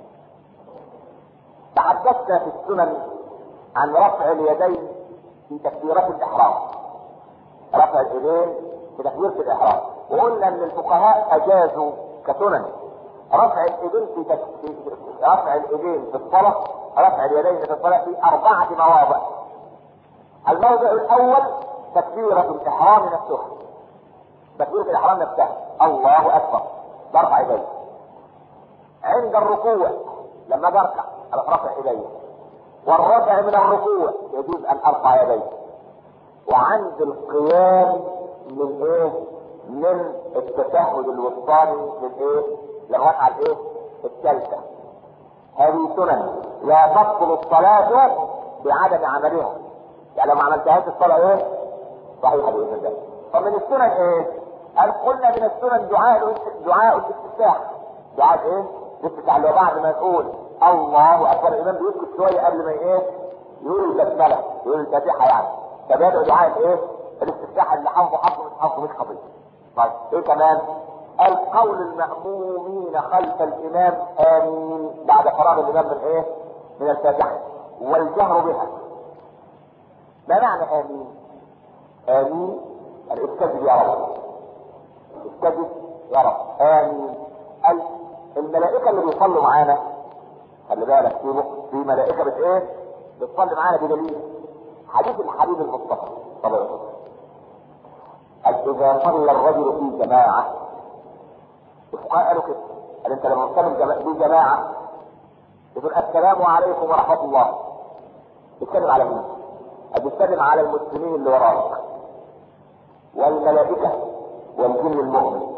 تحدثنا في السنن عن رفع اليدين في تكبيرة الإحرام، رفع اليدين في تكبيرة الإحرام، وقلنا أن الفقهاء أجازوا كسنن رفع اليدين رفع اليدين في الصلاة، رفع اليدين في الصلاة في 4 مواضع. الموضع الأول تكبيرة الإحرام نفسها، تكبيرة الإحرام نفسها، الله أكبر، برفع يدي. عند الركوع لما بركع على رفع يدي، والرفع من الركوع يجوز ان ارفع يدي. وعند القيام من ايه؟ من التشهد الوسطاني للركعه الثالثه. هذه سنن لا تبطل الصلاه بعدم عملها، يعني لو ما عملتهاش الصلاه صحيحه باذن الله. فمن السنن ايه؟ قلنا من السنن دعاء الاستفتاح. دعاء الاستفتاح اللي بعد ما يقول الله اكبر الامام بيسكت شويه قبل ما يقول البسمله، يقول الفاتحه يعني. فبيدعو دعاء الاستفتاح اللي حافظه مش حافظه مش قضيه. طيب ايه كمان؟ القول المأمومين خلف الامام امين بعد فراغ الامام من من الفاتحه، والجهر بها. ما معنى امين؟ امين يعني استجب يا رب، استجب يا رب، امين. الملائكه اللي بيصلوا معانا، خلي بالك في ملائكه بتصلي معانا بدليل حديث الحبيب المصطفى صلى الله عليه وسلم. اذا صلى الرجل في جماعه، الفقهاء قالوا كده، قال انت لما تصلي في جماعه يقول السلام عليكم ورحمه الله، تتكلم على مين؟ تتكلم على المسلمين اللي وراك والملائكه والجن المؤمن.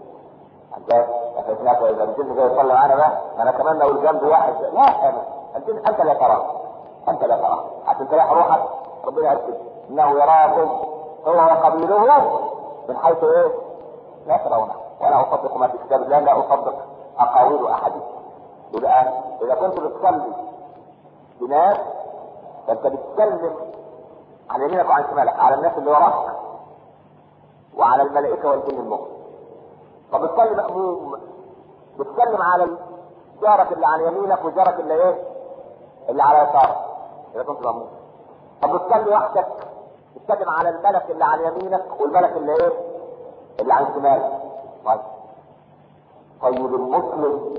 فإذا إذا الجن جاي يصلي معانا بقى، أنا كمان لو الجنب واحد لا أنا الجن أنت لا تراه، أنت لا تراه، حتى تريح روحك. ربنا يقول إنه يراكم هو وقبيله من حيث لا ترونه. وأنا أصدق ما في كتاب الله، لا أصدق أقاويل أحد. يبقى اذا كنت بتصلي بناس فانت بتسلم على يمينك وعن شمالك، على الناس اللي وراك وعلى الملائكه والجن المؤمن. طب بتصلي مأموم بتسلم على جارك اللي على يمينك وجارك اللي ايه اللي على يسارك اذا كنت مأموم. طب بتصلي وحدك بتسلم على الملك اللي على يمينك والملك اللي ايه اللي عن شمالك. طيب المسلم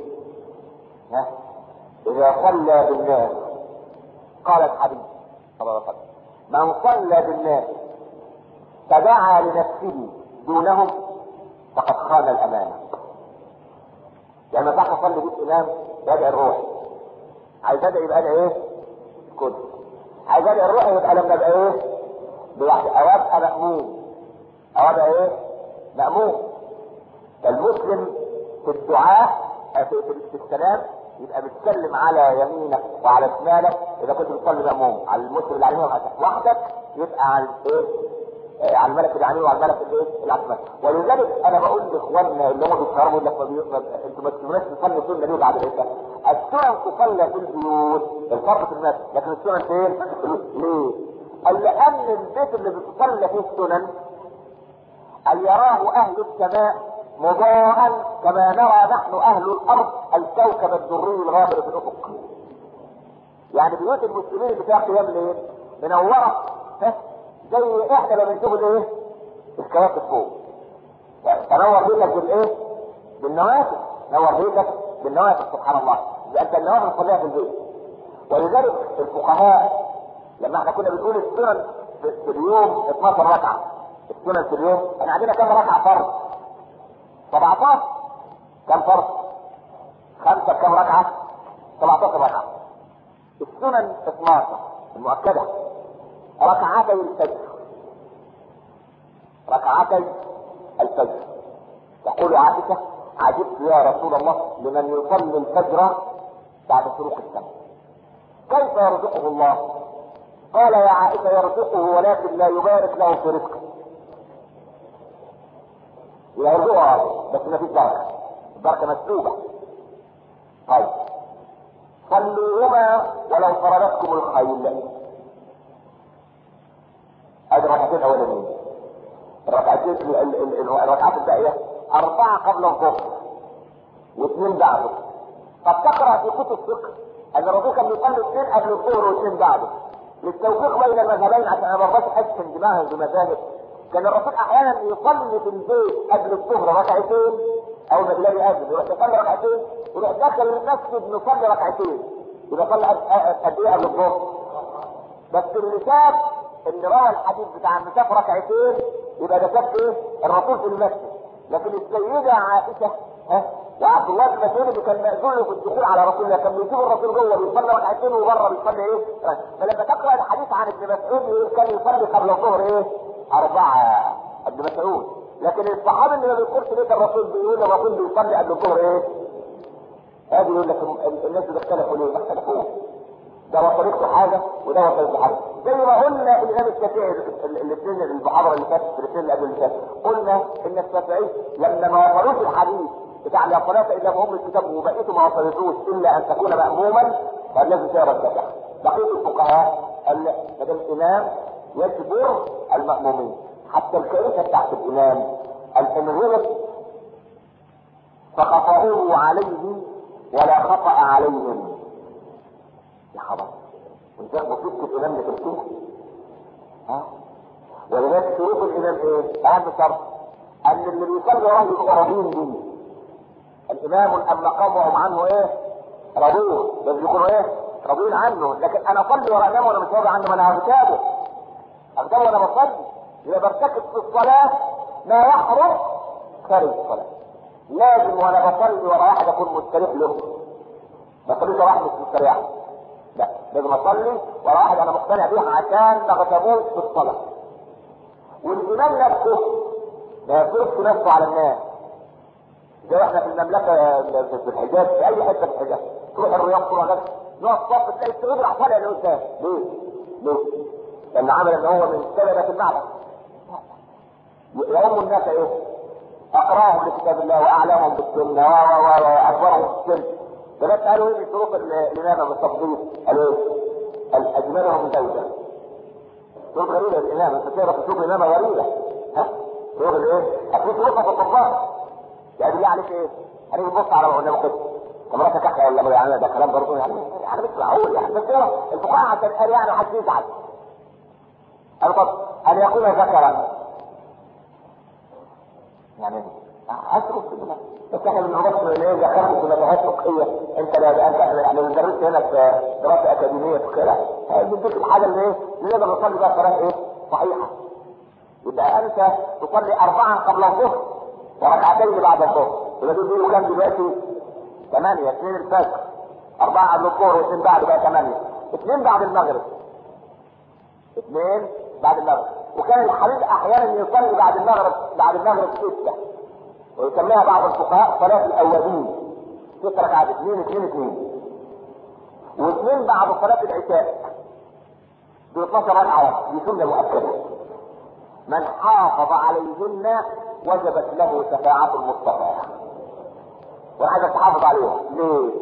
اذا صلى بالناس قال الحديث صلى الله عليه وسلم من صلى بالناس فدعا لنفسه دونهم فقد خان الامانه. يعني ما ينفعش اصلي بيت امام بدعي الروح، عايز ادعي يبقى انا ايه كنت عايز ادعي الروح يبقى لما ابقى ايه بواحد او ابقى مأموم او ابقى ايه مأموم. فالمسلم في الدعاء في السلام يبقى بتسلم على يمينك وعلى شمالك اذا كنت بتصلي مأموم، على المسلم اللي على يمينك وحدك يبقى على ايه على الملك اللي على يمينك وعلى الملك اللي على شمالك. ولذلك انا بقول لاخواننا اللي هم بيتكرموا يقول لك انتوا ما تسموناش تصلوا سنه ليه بعد العشاء؟ السنن تصلى في البيوت الفرض في المسجد، لكن السنن فين؟ ليه؟ قال لان البيت اللي بتصلى فيه السنن قال يراه اهل السماء مضاء كما نرى نحن اهل الارض الكوكب الدري الغابر في الافق. يعني بيوت المسلمين اللي فيها قيام ليل منوره زي احنا لما بنشوف الايه الكواكب فوق. يعني تنور بيتك بالايه بالنوافذ، نور بيتك بالنوافذ سبحان الله، لان النوافذ تصليها في البيت. ولذلك الفقهاء لما احنا كنا بنقول السنن في اليوم 12 ركعه، السنن في اليوم احنا عندنا كم ركعه فرض؟ 17. كم فرض؟ 5 كم ركعه؟ 17 ركعه. السنن 12 المؤكده ركعتي الفجر، ركعتي الفجر. تقول عائشه عجبت يا رسول الله لمن يصلي الفجر بعد شروق الشمس كيف يرزقه الله؟ قال يا عائشه يرزقه ولكن لا يبارك له في رزقه. يرزقه بس ما فيش بركه، البركه مسلوبه. طيب صلوهما ولو طردتكم الخيل. ادي الركعتين الاولانيين، الركعات الباقيه 4 قبل الظهر و2 بعده. قد تقرا في كتب الفقه ان الرسول كان بيصلي 2 قبل الظهر و2 بعده للتوفيق بين المذهبين، عشان انا ما برضاش احس دماغهم بمذاهب. كان الرسول احيانا يصلي في البيت قبل الظهر ركعتين او ما بيلاقي اذن يروح يصلي ركعتين يروح داخل المسجد نصلي ركعتين يبقى صلي قد ايه قبل الظهر. بس اللي شاف اللي روى الحديث بتاع ان شاف ركعتين يبقى ده شاف ايه الرسول في المسجد. لكن السيده عائشه وعبد الله بن مسعود اللي كان مأذون له في الدخول على رسول الله كان بيشوف الرسول جوه بيصلي ركعتين وبره بيصلي ايه. فلما تقرا الحديث عن ابن مسعود كان يصلي قبل الظهر ايه 4 ابن مسعود. لكن الصحابي اللي ما بيقولش بيت الرسول بيقول الرسول بيصلي قبل الظهر ايه. هذا يقول لك الناس بيختلفوا ليه؟ بيختلفوا ده وصلته حاجه وده وصلته حاجه. زي ما قلنا الامام الشافعي الاثنين المحاضره اللي فاتت الاثنين اللي قبل اللي فاتت قلنا ان الشافعي لما ما وصلوش الحديث بتاع لا صلاه الا بام الكتاب وبقيته ما وصلتوش الا ان تكون ماموما فلازم تقرا الشافعي. بقيه الفقهاء قال ده الامام يجبر المامومين حتى الكنيسه بتاعت الامام ان غلط فخطأوه عليه ولا خطأ عليهم. يا خبر انت بصيت الامام اللي تركوه ولذلك شروط الامام ايه؟ اهم شرط ان اللي بيصلي وراه يبقوا راضيين بيه. الامام اما قامهم عنه ايه؟ راضون، لازم يكونوا ايه؟ راضيين عنه. لكن انا اصلي ورا امام وانا مش راضي عنه ما انا هغتابه وانا بصلي يبقى برتكب في الصلاه ما يحرم خارج الصلاه. لازم وانا بصلي ورا واحد اكون مستريح له، ما اصليش ورا واحد مش مستريح، لا لازم اصلي ورا واحد انا مقتنع بيه عشان ما اغتابوش في الصلاه. والامام نفسه ما يفرضش نفسه على الناس زي احنا في المملكه في الحجاز في اي حته في الحجاز تروح الرياض تروح غدا نقف صف تلاقي السعودي راح طالع لقدام. ليه؟ لان عمل ان هو من سلبه المعبد. يؤم الناس ايه؟ اقراهم لكتاب الله واعلمهم بالسنه واكبرهم في السن. دلوقتي قالوا ايه من شروط الامامه بالتفضيل؟ قالوا ايه؟ اجملهم زوجه. شروط غريبه الامامه، انت تعرف تشوف الامامه غريبه. ها؟ شروط الايه؟ اكيد شروطها في القران. يعني بالله عليك ايه؟ هنيجي نبص على قدام كده مراتك احلى ولا يعني ده كلام برضه يعني مش معقول يعني. بس الفقهاء عشان قال يعني حد يزعل. قالوا طب ان يكون ذكرا يعني هترك كده. بس احنا بنربط ايه ذكرت كده هترك انت لا انت يعني درست هنا في دراسه اكاديميه في كده بتديك الحاجه اللي ايه اللي نقدر نصلي بقى صلاه ايه صحيحه. يبقى انت تصلي 4 قبل الظهر وركعتين بعد الظهر. يبقى دول كام دلوقتي؟ 8. 2 الفجر 4 قبل الظهر و2 بعد بقى 8. 2 بعد المغرب 2 بعد المغرب. وكان الحبيب احيانا يصلي بعد المغرب 6 ويسميها بعض الفقهاء صلاة الأولين. 6 ركعات 2 2 2 و2 بعد صلاة العشاء ب 12 ركعة. دي سنة مؤكدة من حافظ عليهن وجبت له شفاعة المصطفى. وعايزك تحافظ عليها. ليه؟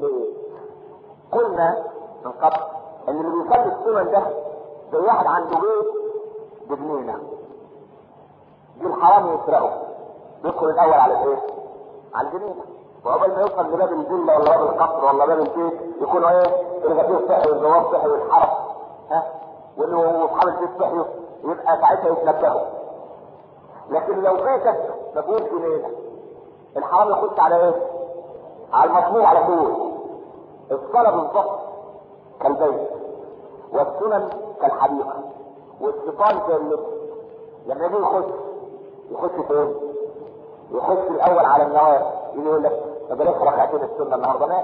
قلنا من قبل ان اللي بيصلي السنن ده زي واحد عنده بيت بجنينه، دي الحرام يسرقه، يدخل الاول على الايه؟ على الجنينه، وقبل ما يوصل لباب الفيلا ولا باب القصر ولا باب البيت يكون ايه؟ الغسيل صحي والجواب صحي والحرس وانه اصحاب البيت صحي، يبقى ساعتها يتنبهوا. لكن لو بيتك ما فيهوش جنينه الحرام يخش على ايه؟ على المطلوب على طول. الصلاه بالظبط كالبيت والسنن كالحديقه والشيطان كاللبس. لما يجي يخش فين؟ يخش الاول على النوافل. يجي يقول لك ده بلاش ركعتين السنه النهارده مات،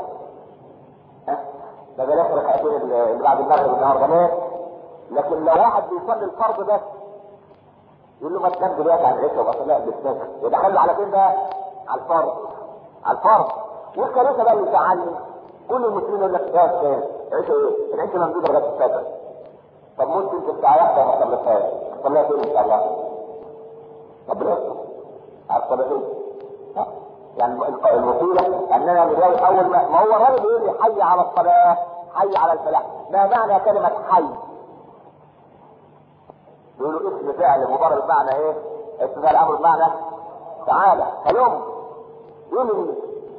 ده بلاش ركعتين اللي بعد المغرب النهارده مات. لكن لو واحد بيصلي الفرض بس يقول له ما تنام دلوقتي على العشاء وبقى لا بالسنه، يدخله على فين بقى؟ على الفرض. والكارثه بقى اللي تزعلني كل المسلمين يقول لك يا استاذ عشاء ايه؟ العشاء ممدوده لغايه الفجر. طب ممكن في الساعه 1 ما صليتهاش، تصليها فين ان شاء الله؟ طب رزق على الصلاه يعني المصيبه اننا بنقول اول ما هو الراجل يقول لي حي على الصلاه حي على الفلاح. ما معنى كلمه حي؟ يقولوا اسم فعل مضارع بمعنى ايه؟ اسم فعل امر بمعنى تعالى هلم. يقول لي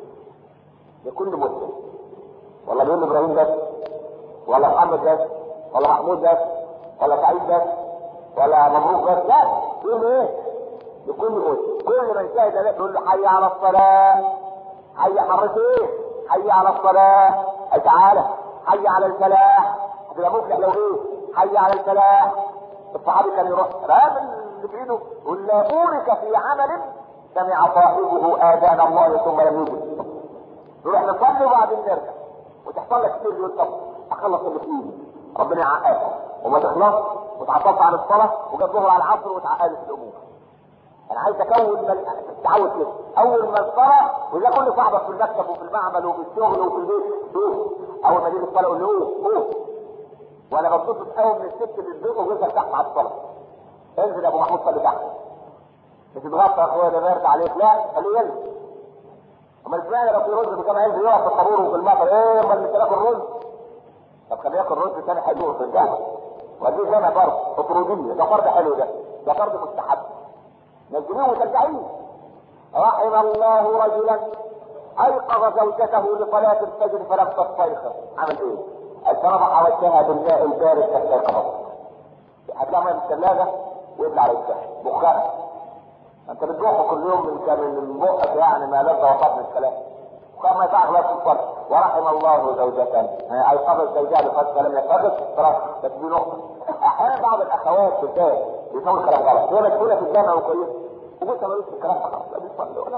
لكل مسلم ولا بيقول ابراهيم بس ولا محمد بس ولا محمود بس ولا سعيد بس ولا مبروك بس؟ لا، يقول ايه؟ لكل مسلم. كل من شاهد ذلك يقول له حي على الصلاه. حي حرس ايه؟ حي على الصلاه. تعالى حي على الفلاح. هتبقى مفلح لو ايه؟ حي على الفلاح. الصحابي كان يروح رامي اللي في ايده يقول لا بورك في عمل سمع صاحبه اذان الله ثم لم يجب. نروح نصلي وبعدين نرجع وتحصل لك كتير يقول طب اخلص اللي في ايدي ربنا يعقدك وما تخلص وتعطلت عن الصلاه وجت ظهر على العصر وتعقدت الامور. انا عايز اكون تعود كده اول ما الصلاه وده كل صاحبك في المكتب وفي المعمل وفي الشغل وفي البيت اول ما يجي الصلاه يقول له قوم. وانا ببسط قوي من الست اللي البيت وجوزها تحت على الصلاه. انزل يا ابو محمود صلي تحت. مش تتغطى يا اخويا ده بارد عليك، لا خليه ينزل. امال ازاي لو في رز كما ينزل يقف في الطابور وفي المطر ايه امال مش هياكل رز؟ طب خليه ياكل رز ثاني حلو في الجامع ودي زي ما فرض اطروديه ده فرض حلو ده فرض مستحب نزليه وشجعيه. رحم الله رجلا ايقظ زوجته لصلاه الفجر فلم تستيقظ. عمل ايه؟ فرفع وجهها بالماء البارد فاستيقظت. هتلاقيها من الثلاجه ويبلع على وجهها بخار. انت بتروح كل يوم من بقك يعني ما لذ وطاب من الكلام. وكان ما ينفعش لا تفكر. ورحم الله زوجته ايقظت زوجها لفتره لم يستيقظ خلاص. بس دي نقطه احيانا بعض الاخوات بالذات بيسووا الكلام غلط. هي مسؤوله في الجامعه وكويسه وقلت مالوش في الكلام فقط لا بيصلي ولا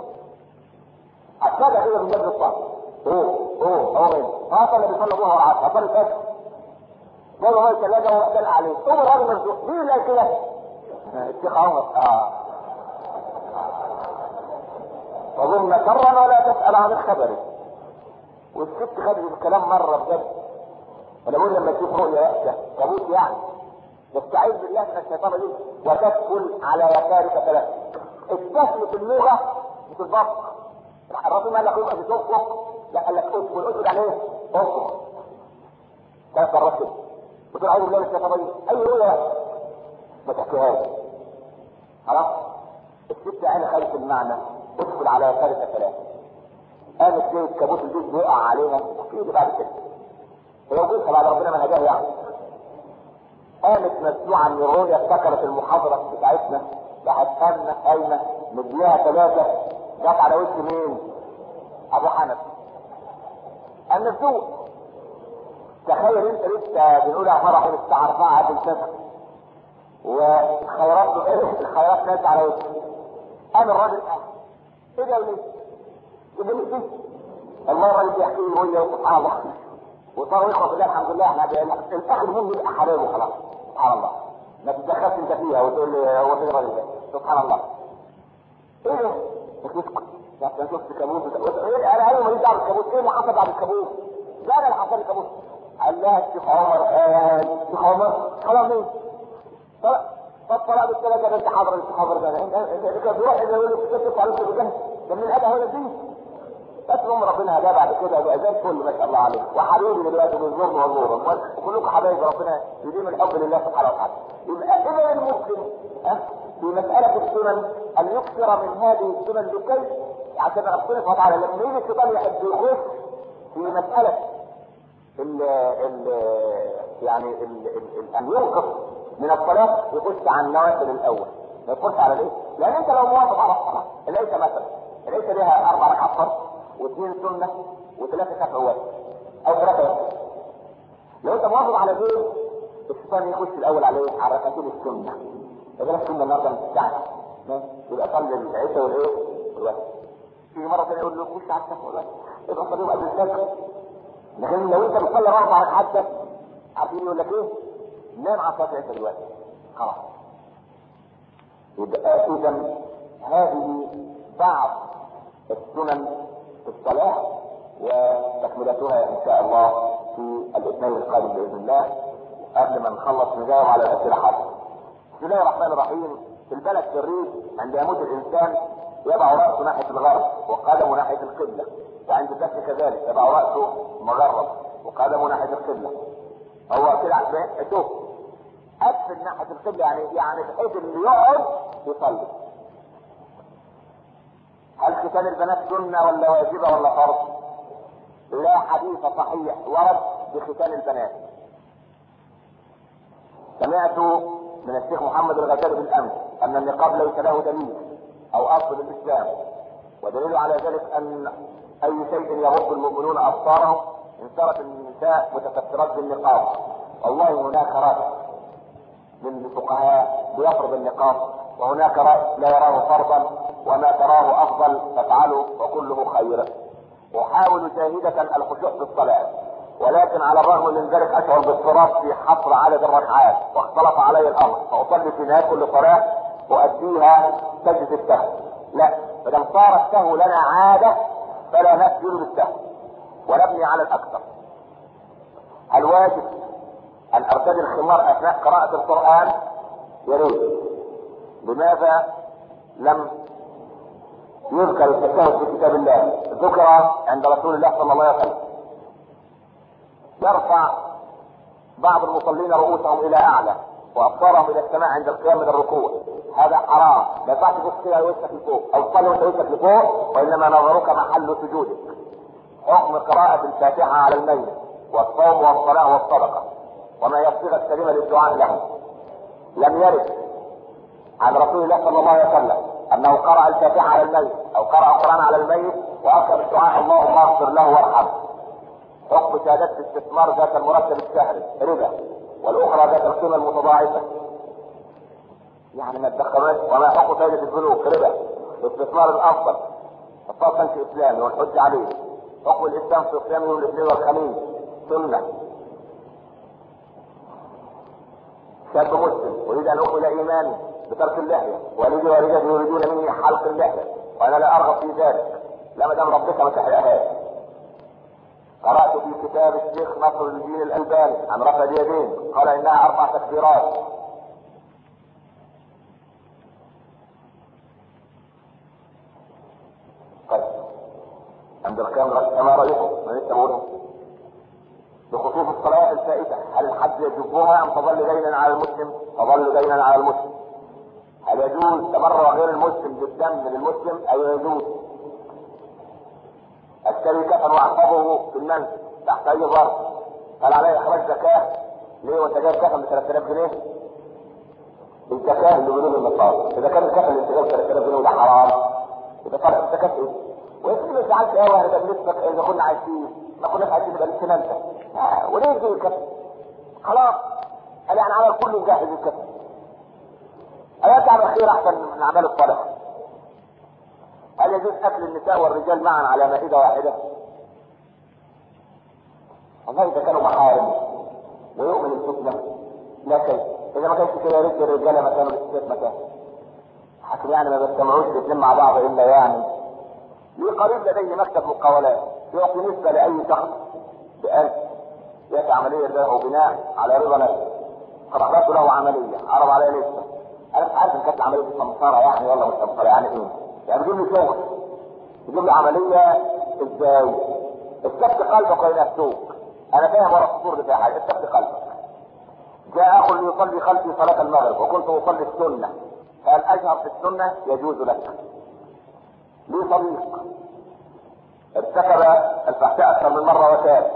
اتفاجئ كده من جد الصلاه. هو غير فاصل اللي بيصلي ظهر وعصر هصلي فجر جابوا هو الثلاجه وقتل عليه هو الراجل مرزوق مين اللي قال كده؟ الشيخ عمر. وظن شرا ولا تسال عن الخبر. والست خدت الكلام مره بجد. انا بقول لما تشوف رؤيا وحشه تموت يعني تستعيذ بالله من الشيطان الرجيم وتدخل على يسارك ثلاثه. السهل في اللغه مش البصق. الرسول قال لك يبقى بتوقف لا قال لك اسكت يعني ايه؟ اسكت. ثلاث مرات كده. بتقول اعوذ بالله من الشيطان الرجيم. اي رؤيا ما تحكيهاش. خلاص؟ الست عيني خدت المعنى، ادخل على ثالث ثلاثة. قامت ليه الكابوس البيت بيقع عليها وفي بعد كده. هو جوزها بعد ربنا ما هداه يعني. قامت مسموعة من الرؤيا، افتكرت المحاضرة بتاعتنا، راحت قايمة مديها ثلاثة، جت على وش مين؟ أبو حنف. النسوء. تخيل انت لسه بنقولها فرح الساعة 4 قبل الفجر. الخيرات ناس على وشه. قام الراجل ايه ده وليه؟ يقول لي المرة اللي بيحكي لي وهي سبحان الله. وصاروا يخوف الله الحمد لله احنا الاخر منه يبقى حلال وخلاص. سبحان الله. ما تتدخلش انت فيها وتقول لي هو فين الراجل ده؟ سبحان الله. ايه ده؟ تسكت. انا شفت كابوس. انا ايوه ماليش دعوه بالكابوس. ايه اللي حصل بعد الكابوس؟ لا انا اللي حصل لي كابوس. قال لها الشيخ عمر الشيخ عمر خلاص مين؟ طب طلع بالثلاثه بنت حاضر الشيخ عمر ده انت كده بيروح يقول لك تكتب على الوجه ده من الادب هنا فيه. بس ربنا هداه بعد كده يبقى زي الفل ما شاء الله عليه. وحبيبي دلوقتي بنزورنا وزورا وكلكم حبايب ربنا يديم الحب لله سبحانه وتعالى. يبقى اذا المسلم في مساله السنن ان يكثر من هذه السنن لكي عشان ربنا سبحانه وتعالى لما يجي الشيطان يحب يخش في مساله ان يوقف من الصلاه يخش على النوافل الاول ما يخش على الايه؟ لان انت لو موافق على الصلاه ليس مثلا ليس لها 4 ركعات فرض واثنين سنه وثلاثه شفعيات او 3 لو انت موافق على دول الشيطان يخش الاول على ركعتين السنه. يبقى السنه النهارده مش بتاعتك يبقى صلي العشاء والايه؟ والوتر. في مره ثانيه يقول له خش على الشفع والوتر يبقى صليهم قبل الفجر. لكن لو انت بتصلي 4 ركعات عارفين يقول لك ايه؟ نام على صلاه العشاء دلوقتي خلاص. يبقى اذا هذه بعض السنن في الصلاه وتكملتها ان شاء الله في الاثنين القادم باذن الله. قبل ما نخلص نجاوب على الاسئله حاضر. بسم الله الرحمن الرحيم. في البلد في الريف عند يموت الانسان يضع راسه ناحيه الغرب وقدمه ناحيه القبله، وعند الدفن كذلك يضع راسه مغرب وقدمه ناحيه القبله. هو كده شوف ادفن ناحيه القبله يعني بحيث اللي يقعد يصلي. هل ختان البنات سنه ولا واجبه ولا فرض؟ لا حديث صحيح ورد بختان البنات. سمعت من الشيخ محمد الغزالي بالامس ان النقاب ليس له دليل او اصل الاسلام، ودليل على ذلك ان اي شيء يغض المؤمنون ابصارهم ان صارت النساء متسترات بالنقاب. والله هناك راي من الفقهاء بيفرض النقاب وهناك راي لا يراه فرضا وما تراه افضل فافعله وكله خير. احاول جاهدة الخشوع في الصلاة ولكن على الرغم من ذلك اشعر باضطراب في حصر عدد الركعات واختلط علي الامر فاصلي في نهاية كل صلاة اؤديها سجدة السهو. لا فدام صار السهو لنا عادة فلا نسجد بالسهو ونبني على الاكثر. هل واجب ان ارتدي الخمار اثناء قراءة القرآن؟ يريد. لماذا لم يذكر التشهد في كتاب الله؟ ذكر عند رسول الله صلى الله عليه وسلم. يرفع بعض المصلين رؤوسهم الى اعلى وابصارهم الى السماء عند القيام من الركوع. هذا حرام. لا ينفعش تبص كده وشك لفوق او تصلي وانت وشك لفوق وانما نظرك محل سجودك. حكم قراءة الفاتحة على الميت والصوم والصلاة والصدقة وما يصيغ الكلمة للدعاء له. لم يرد عن رسول الله صلى الله عليه وسلم انه قرأ الفاتحة على الميت او قرأ القرآن على الميت واخر الدعاء اللهم اغفر له وارحمه. حكم شهادات الاستثمار ذات المرتب الشهري ربا والاخرى ذات القيمة المتضاعفة يعني ما تدخلوش. وما حكم فائدة البنوك ربا. الاستثمار الافضل حطها بنك اسلامي والحج عليه. حكم الاسلام في صيام يوم الاثنين والخميس سنة. شاب مسلم اريد ان اخذ ايماني بترك اللحية والدي ووالدتي يريدون مني حلق اللحية وانا لا ارغب في ذلك. لا مدام ربك ما تحرقهاش. قرأت في كتاب الشيخ نصر الدين الألباني عن رفع اليدين قال انها 4 تكبيرات. طيب عند القيام كما رايكم ما لسه بقوله بخصوص الصلوات الفائته، هل الحج يجبها ام تظل دينا على المسلم؟ تظل دينا على المسلم. هل يجوز تبرع غير المسلم بالدم للمسلم؟ اي يجوز. اشتري كفن واحفظه في المنزل تحت اي ظرف، هل علي اخراج زكاه؟ ليه وانت جايب كفن ب 3000 جنيه؟ الزكاه اللي بيقولوا النصارى اذا كان الكفن اللي انت جايب 3000 جنيه وده حرام يبقى فرق الزكاه ايه؟ ويمكن ما تزعلش قوي انا بنسبك اذا كنا عايشين ما كناش عايزين نبقى لسنا انت وليه يجي الكفن؟ خلاص قال يعني عمل كله مجهز الكفن. ايات عمل خير احسن من الاعمال الصالحه. هل يجوز اكل النساء والرجال معا على مائده واحده؟ والله اذا كانوا محارم ويؤمن الفتنه لا شيء، اذا ما كانش كده يا ريت الرجاله مكان والستات مكان. حكم يعني ما بيجتمعوش الاثنين مع بعض الا يعني. لي قريب لديه مكتب مقاولات يعطي نسبه لاي شخص ب1000 ياتي عمليه له بناء على رضا نفسه. فرحت له عمليه عرض عليها نسبه. انا مش عارف ان كانت عمليه سمساره يعني ولا مش سمساره يعني ايه؟ يعني بيجيب لي شغل يجيب لي عمليه ازاي؟ استفت قلبك وين افتوك. انا فاهم ورا السطور بتاع حاجه استفت قلبك. جاء اخ ليصلي خلفي صلاه المغرب وكنت اصلي السنه، فهل اجهر في السنه؟ يجوز لك. لي صديق ارتكب الفحشاء اكثر من مره وتاب،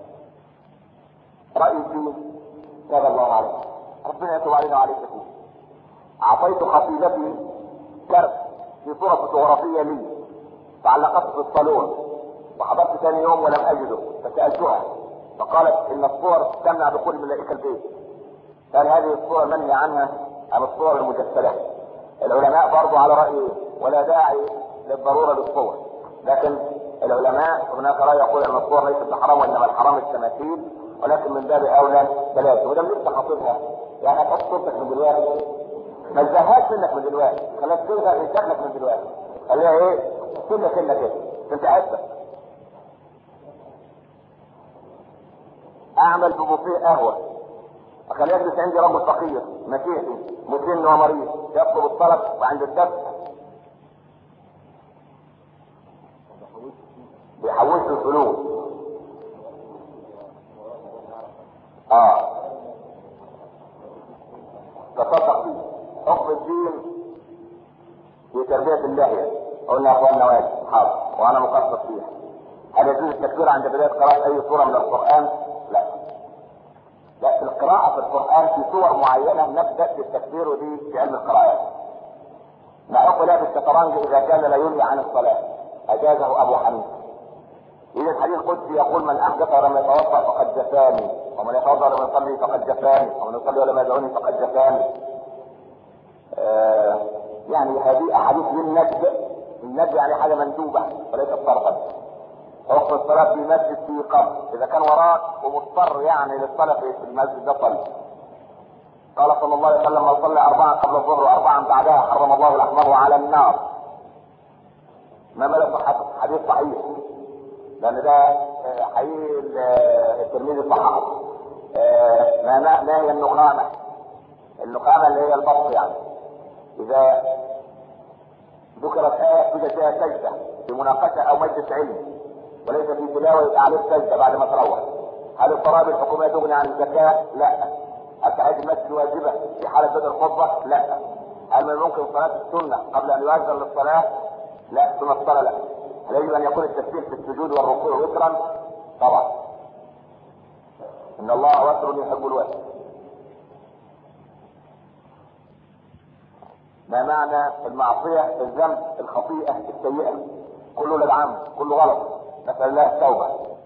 رايي فيه تاب الله عليه، ربنا يتوب علينا وعليك فيه. اعطيت خطيبتي كرت في صوره فوتوغرافيه لي فعلقته في الصالون وحضرت ثاني يوم ولم اجده فسالتها فقالت ان الصور تمنع دخول الملائكه البيت. هل هذه الصور منهي عنها ام الصور المجسده؟ العلماء برضو على رايي ولا داعي للضروره للصور، لكن العلماء هناك راي يقول ان الصور ليست بحرام وانما الحرام التماثيل، ولكن من باب اولى بلاش. وده لسه خطيبها يعني هتحط صورتك من دلوقتي ما تزهقش منك من دلوقتي، خلاص تلغى من شكلك من دلوقتي، خليها ايه سنه سنه كده انت عارفه. اعمل في بوفيه قهوه اخليه يجلس عندي رجل فقير مسيحي مسن ومريض يطلب الطلب وعند الدفع بيحوش له الفلوس. تصدق فيه. حكم الدين في تربيه اللحيه قلنا يا اخواننا واجب حاضر وانا مقصر فيها. هل يجوز التكبير عند بدايه قراءه اي سوره من القران؟ لا. لا، في القراءه في القران في سور معينه نبدا بالتكبير ودي في علم القراءات. ما حكم لعب الشطرنج اذا كان لا ينهي عن الصلاه؟ اجازه ابو حنيفه. إذا الحديث القدسي يقول من أحدث ولم يتوضأ فقد جفاني، ومن يتوضأ ولم يصلي فقد جفاني، ومن يصلي ولم يدعوني فقد جفاني. يعني هذه أحاديث للندب، الندب يعني حاجة مندوبة وليست فرضا. حكم الصلاة في مسجد في قبر إذا كان وراك ومضطر يعني للصلاة في المسجد ده صلي. قال صلى الله عليه وسلم من صلى 4 قبل الظهر و4 بعدها حرم الله لحمه على النار. ما مدى صحته؟ حديث صحيح لان ده حقيقي الترمذي صححه. ما هي النخامه؟ النخامه اللي هي البط يعني. اذا ذكرت ايه توجد فيها سجده في مناقشه او مجلس علم وليس في تلاوه يبقى عليه سجده بعد ما تروح. هل الضرائب الحكوميه تغني عن الزكاه؟ لا. هل تحيه المسجد واجبه في حاله بدء الخطبه؟ لا. هل من الممكن صلاه السنه قبل ان يؤذن للصلاه؟ لا، سنه الصلاه لا. هل يجب ان يكون التسبيح في السجود والركوع وترا؟ طبعا. ان الله وتر يحب الوتر. ما معنى المعصيه؟ الذنب، الخطيئه، السيئه، كله للعام، كله غلط، نسال الله التوبه.